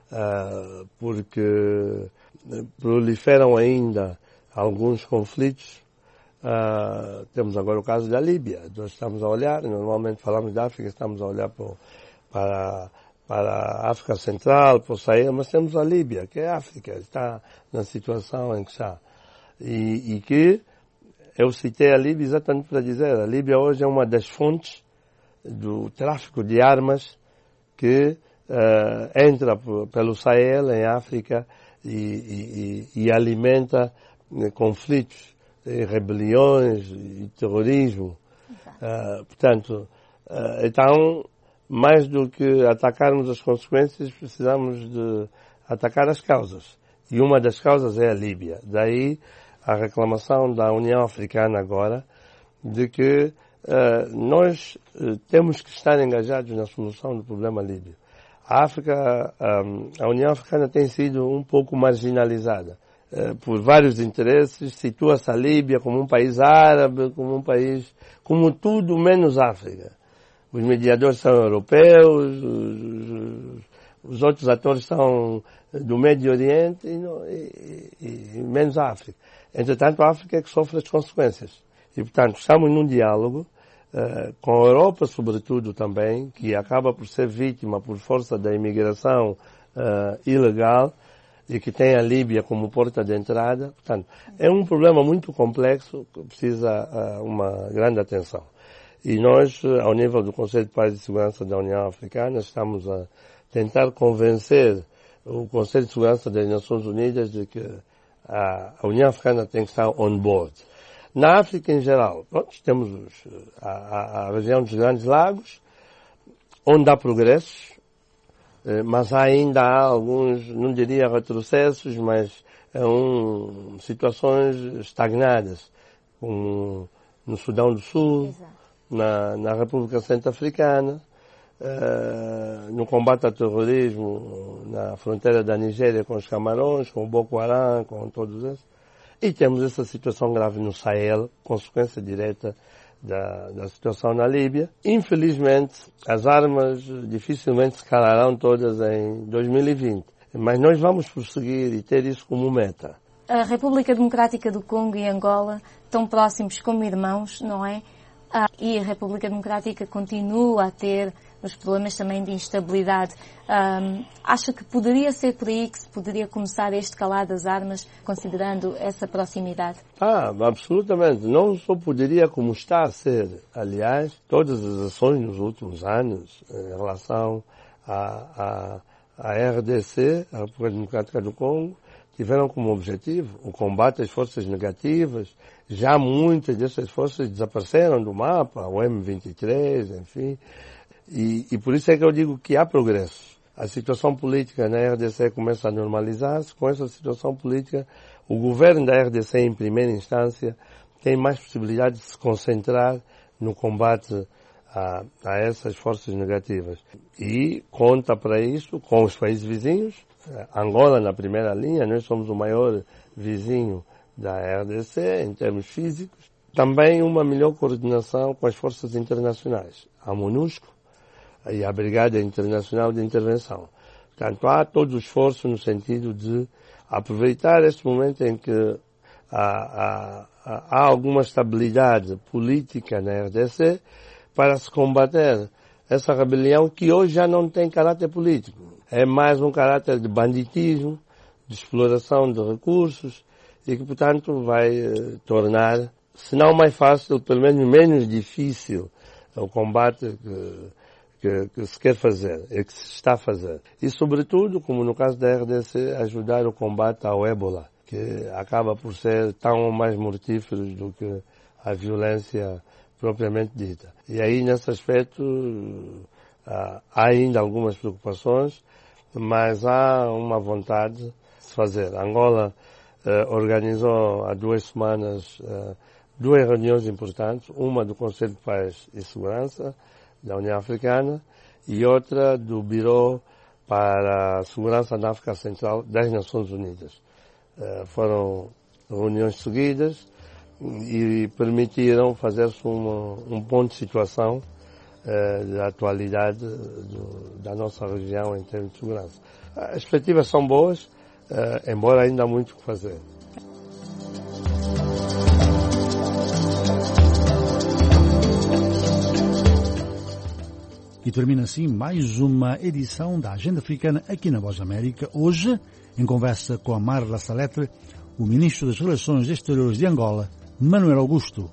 porque proliferam ainda alguns conflitos. Temos agora o caso da Líbia. Nós estamos a olhar, normalmente falamos da África, estamos a olhar para a África Central, para o Sahel, mas temos a Líbia, que é a África, está na situação em que está. E que eu citei a Líbia exatamente para dizer, a Líbia hoje é uma das fontes do tráfico de armas que entra pelo Sahel, em África, e alimenta conflitos, rebeliões e terrorismo. Portanto, então, mais do que atacarmos as consequências, precisamos de atacar as causas. E uma das causas é a Líbia. Daí a reclamação da União Africana agora de que nós temos que estar engajados na solução do problema líbio. A União Africana tem sido um pouco marginalizada por vários interesses, situa-se a Líbia como um país árabe, como um país, como tudo menos África. Os mediadores são europeus, os outros atores são do Médio Oriente e menos a África. Entretanto, a África é que sofre as consequências. E, portanto, estamos num diálogo com a Europa, sobretudo, também, que acaba por ser vítima por força da imigração ilegal e que tem a Líbia como porta de entrada. Portanto, é um problema muito complexo que precisa uma grande atenção. E nós, ao nível do Conselho de Paz e Segurança da União Africana, estamos a tentar convencer o Conselho de Segurança das Nações Unidas de que a União Africana tem que estar on board. Na África em geral, temos a região dos Grandes Lagos, onde há progressos, mas ainda há alguns, não diria retrocessos, mas situações estagnadas, como no Sudão do Sul, na República Centro-Africana, no combate ao terrorismo na fronteira da Nigéria com os Camarões, com o Boko Haram, com todos esses. E temos essa situação grave no Sahel, consequência direta da situação na Líbia. Infelizmente, as armas dificilmente se calarão todas em 2020. Mas nós vamos prosseguir e ter isso como meta. A República Democrática do Congo e Angola estão próximos como irmãos, não é? E a República Democrática continua a ter os problemas também de instabilidade. Acha que poderia ser por aí que se poderia começar este calar das armas, considerando essa proximidade? Absolutamente. Não só poderia, como está a ser. Aliás, todas as ações nos últimos anos em relação à RDC, a República Democrática do Congo, tiveram como objetivo o combate às forças negativas. Já muitas dessas forças desapareceram do mapa, o M23, enfim. E por isso é que eu digo que há progresso. A situação política na RDC começa a normalizar-se. Com essa situação política, o governo da RDC, em primeira instância, tem mais possibilidade de se concentrar no combate a essas forças negativas. E conta para isso com os países vizinhos. Angola na primeira linha, nós somos o maior vizinho da RDC em termos físicos. Também uma melhor coordenação com as forças internacionais, a MONUSCO e a Brigada Internacional de Intervenção. Portanto, há todo o esforço no sentido de aproveitar este momento em que há alguma estabilidade política na RDC para se combater essa rebelião que hoje já não tem caráter político. É mais um caráter de banditismo, de exploração de recursos e que, portanto, vai tornar, se não mais fácil, pelo menos menos difícil o combate que se quer fazer e que se está a fazer. E, sobretudo, como no caso da RDC, ajudar o combate ao ébola, que acaba por ser tão mais mortífero do que a violência propriamente dita. E aí, nesse aspecto, há ainda algumas preocupações, mas há uma vontade de se fazer. Angola organizou há 2 semanas 2 reuniões importantes, uma do Conselho de Paz e Segurança da União Africana e outra do Biro para a Segurança na África Central das Nações Unidas. Foram reuniões seguidas e permitiram fazer-se um ponto de situação da atualidade da nossa região em termos de segurança. As perspectivas são boas, embora ainda há muito o que fazer. E termina assim mais uma edição da Agenda Africana aqui na Voz da América. Hoje, em conversa com Marla Saletre, o Ministro das Relações Exteriores de Angola, Manuel Augusto.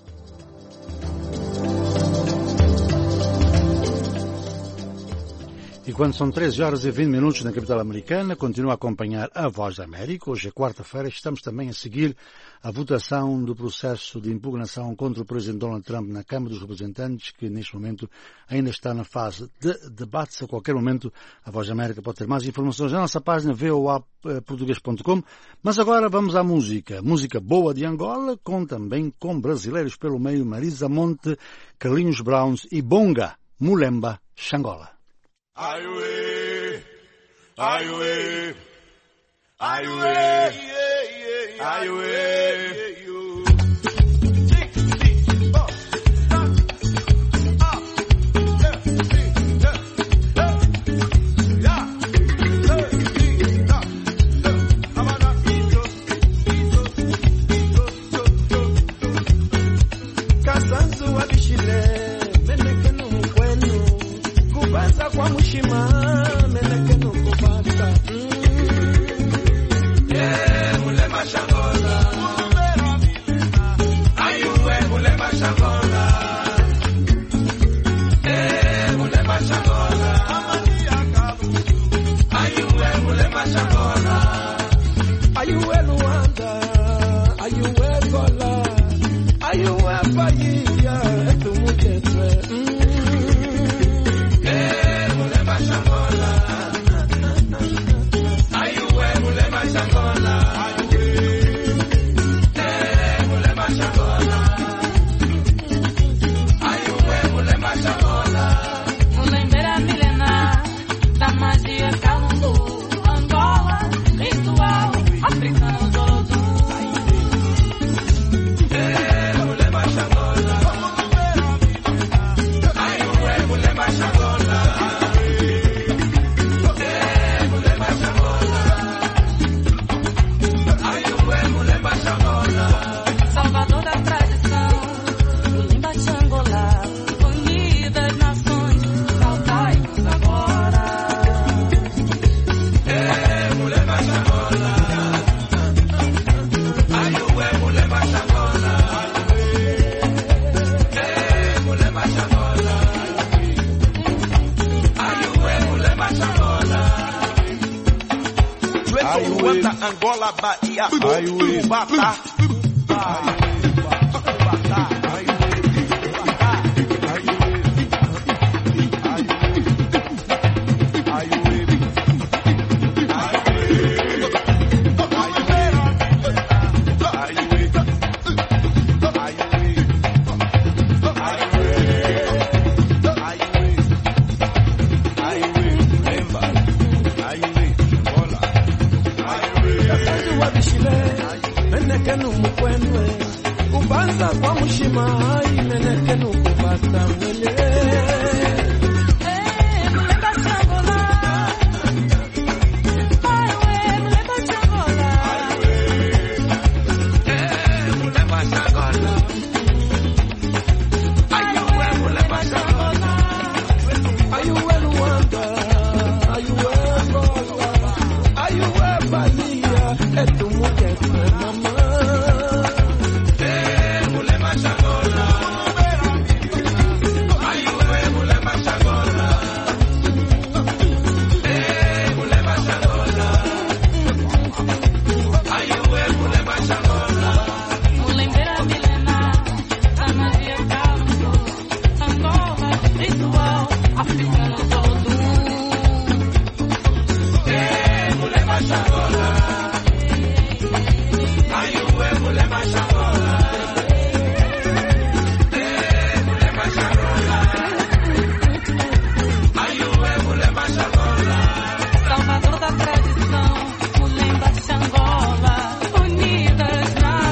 E quando são 13h20 na capital americana, continua a acompanhar a Voz da América. Hoje é quarta-feira, estamos também a seguir a votação do processo de impugnação contra o Presidente Donald Trump na Câmara dos Representantes, que neste momento ainda está na fase de debate. A qualquer momento a Voz da América pode ter mais informações na nossa página voaportugues.com. Mas agora vamos à música. Música boa de Angola, também com brasileiros pelo meio, Marisa Monte, Carlinhos Browns e Bonga, Mulemba, Xangola. Aiuê, aiuê, aiuê, aiuê. Kwa mushima meneke no kubasa mulema Xangola ayuwe mulema Xangola mulema Xangola ayuwe mulema Xangola ayuwe Luanda ayuwe Gola ayuwe Bahia etumukete Angola, Bahia, Batá.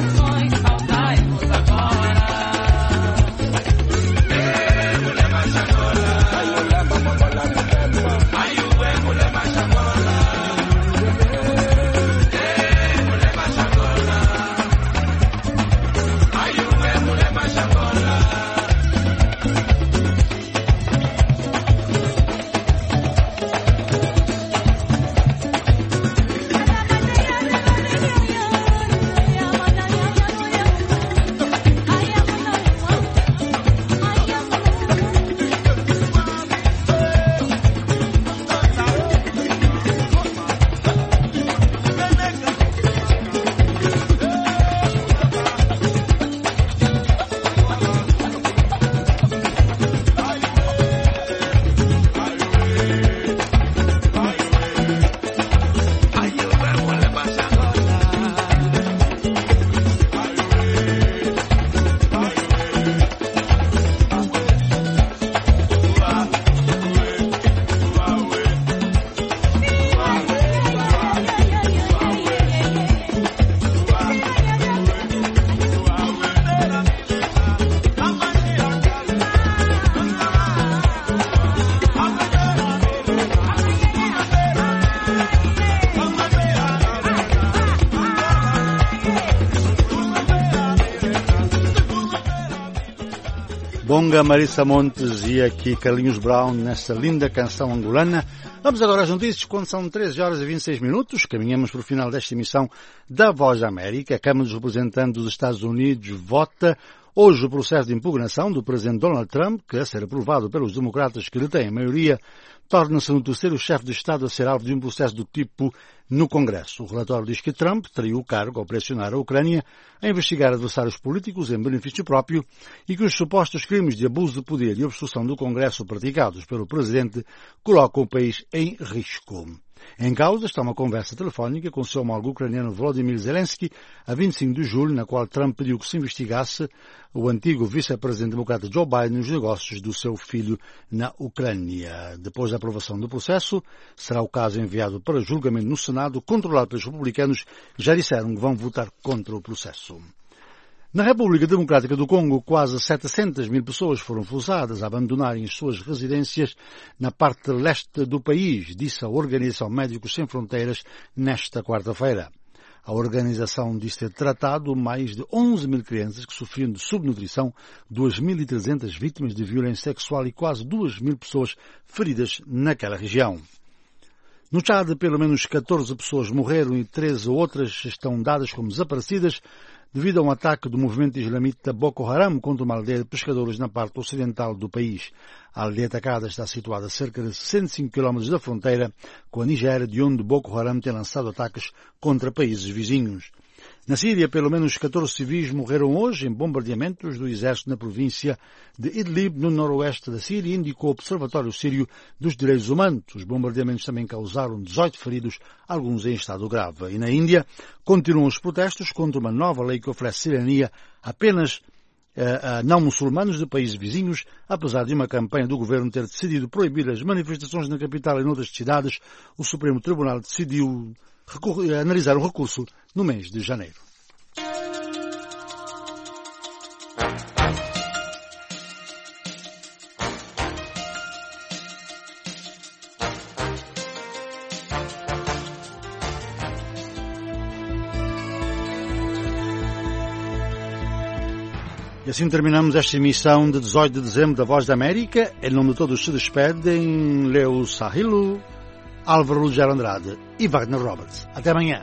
Xangola. Bonga, Marissa Montes e aqui Carlinhos Brown nesta linda canção angolana. Vamos agora às notícias quando são 13 horas e 26 minutos. Caminhamos para o final desta emissão da Voz da América. A Câmara dos Representantes dos Estados Unidos vota hoje o processo de impugnação do presidente Donald Trump, que a ser aprovado pelos democratas que detêm a maioria, torna-se no terceiro chefe de Estado a ser alvo de um processo do tipo no Congresso. O relatório diz que Trump traiu o cargo ao pressionar a Ucrânia a investigar adversários políticos em benefício próprio e que os supostos crimes de abuso de poder e obstrução do Congresso praticados pelo presidente colocam o país em risco. Em causa está uma conversa telefónica com o seu homólogo ucraniano Volodymyr Zelensky a 25 de julho, na qual Trump pediu que se investigasse o antigo vice-presidente democrata Joe Biden nos negócios do seu filho na Ucrânia. Depois da aprovação do processo, será o caso enviado para julgamento no Senado, controlado pelos republicanos, que já disseram que vão votar contra o processo. Na República Democrática do Congo, quase 700 mil pessoas foram forçadas a abandonarem as suas residências na parte leste do país, disse a Organização Médicos Sem Fronteiras nesta quarta-feira. A organização diz ter tratado mais de 11 mil crianças que sofriam de subnutrição, 2.300 vítimas de violência sexual e quase 2 mil pessoas feridas naquela região. No Chad, pelo menos 14 pessoas morreram e 13 outras estão dadas como desaparecidas devido a um ataque do movimento islamita Boko Haram contra uma aldeia de pescadores na parte ocidental do país. A aldeia atacada está situada a cerca de 105 km da fronteira com a Nigéria, de onde Boko Haram tem lançado ataques contra países vizinhos. Na Síria, pelo menos 14 civis morreram hoje em bombardeamentos do exército na província de Idlib, no noroeste da Síria, indicou o Observatório Sírio dos Direitos Humanos. Os bombardeamentos também causaram 18 feridos, alguns em estado grave. E na Índia, continuam os protestos contra uma nova lei que oferece cidadania apenas a não-muçulmanos de países vizinhos, apesar de uma campanha do governo ter decidido proibir as manifestações na capital e noutras cidades. O Supremo Tribunal decidiu analisar o recurso no mês de janeiro. E assim terminamos esta emissão de 18 de dezembro da Voz da América. Em nome de todos se despedem Leo Sahilo, Álvaro Lugero Andrade e Wagner Roberts. Até amanhã.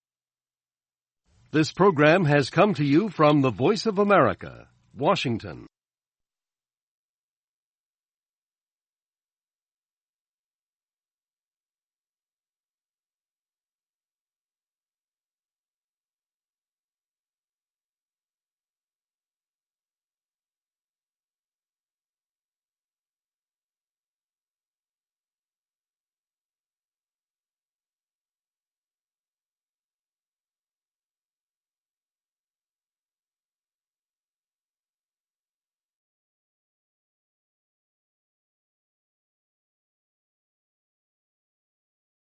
This program has come to you from the Voice of America, Washington.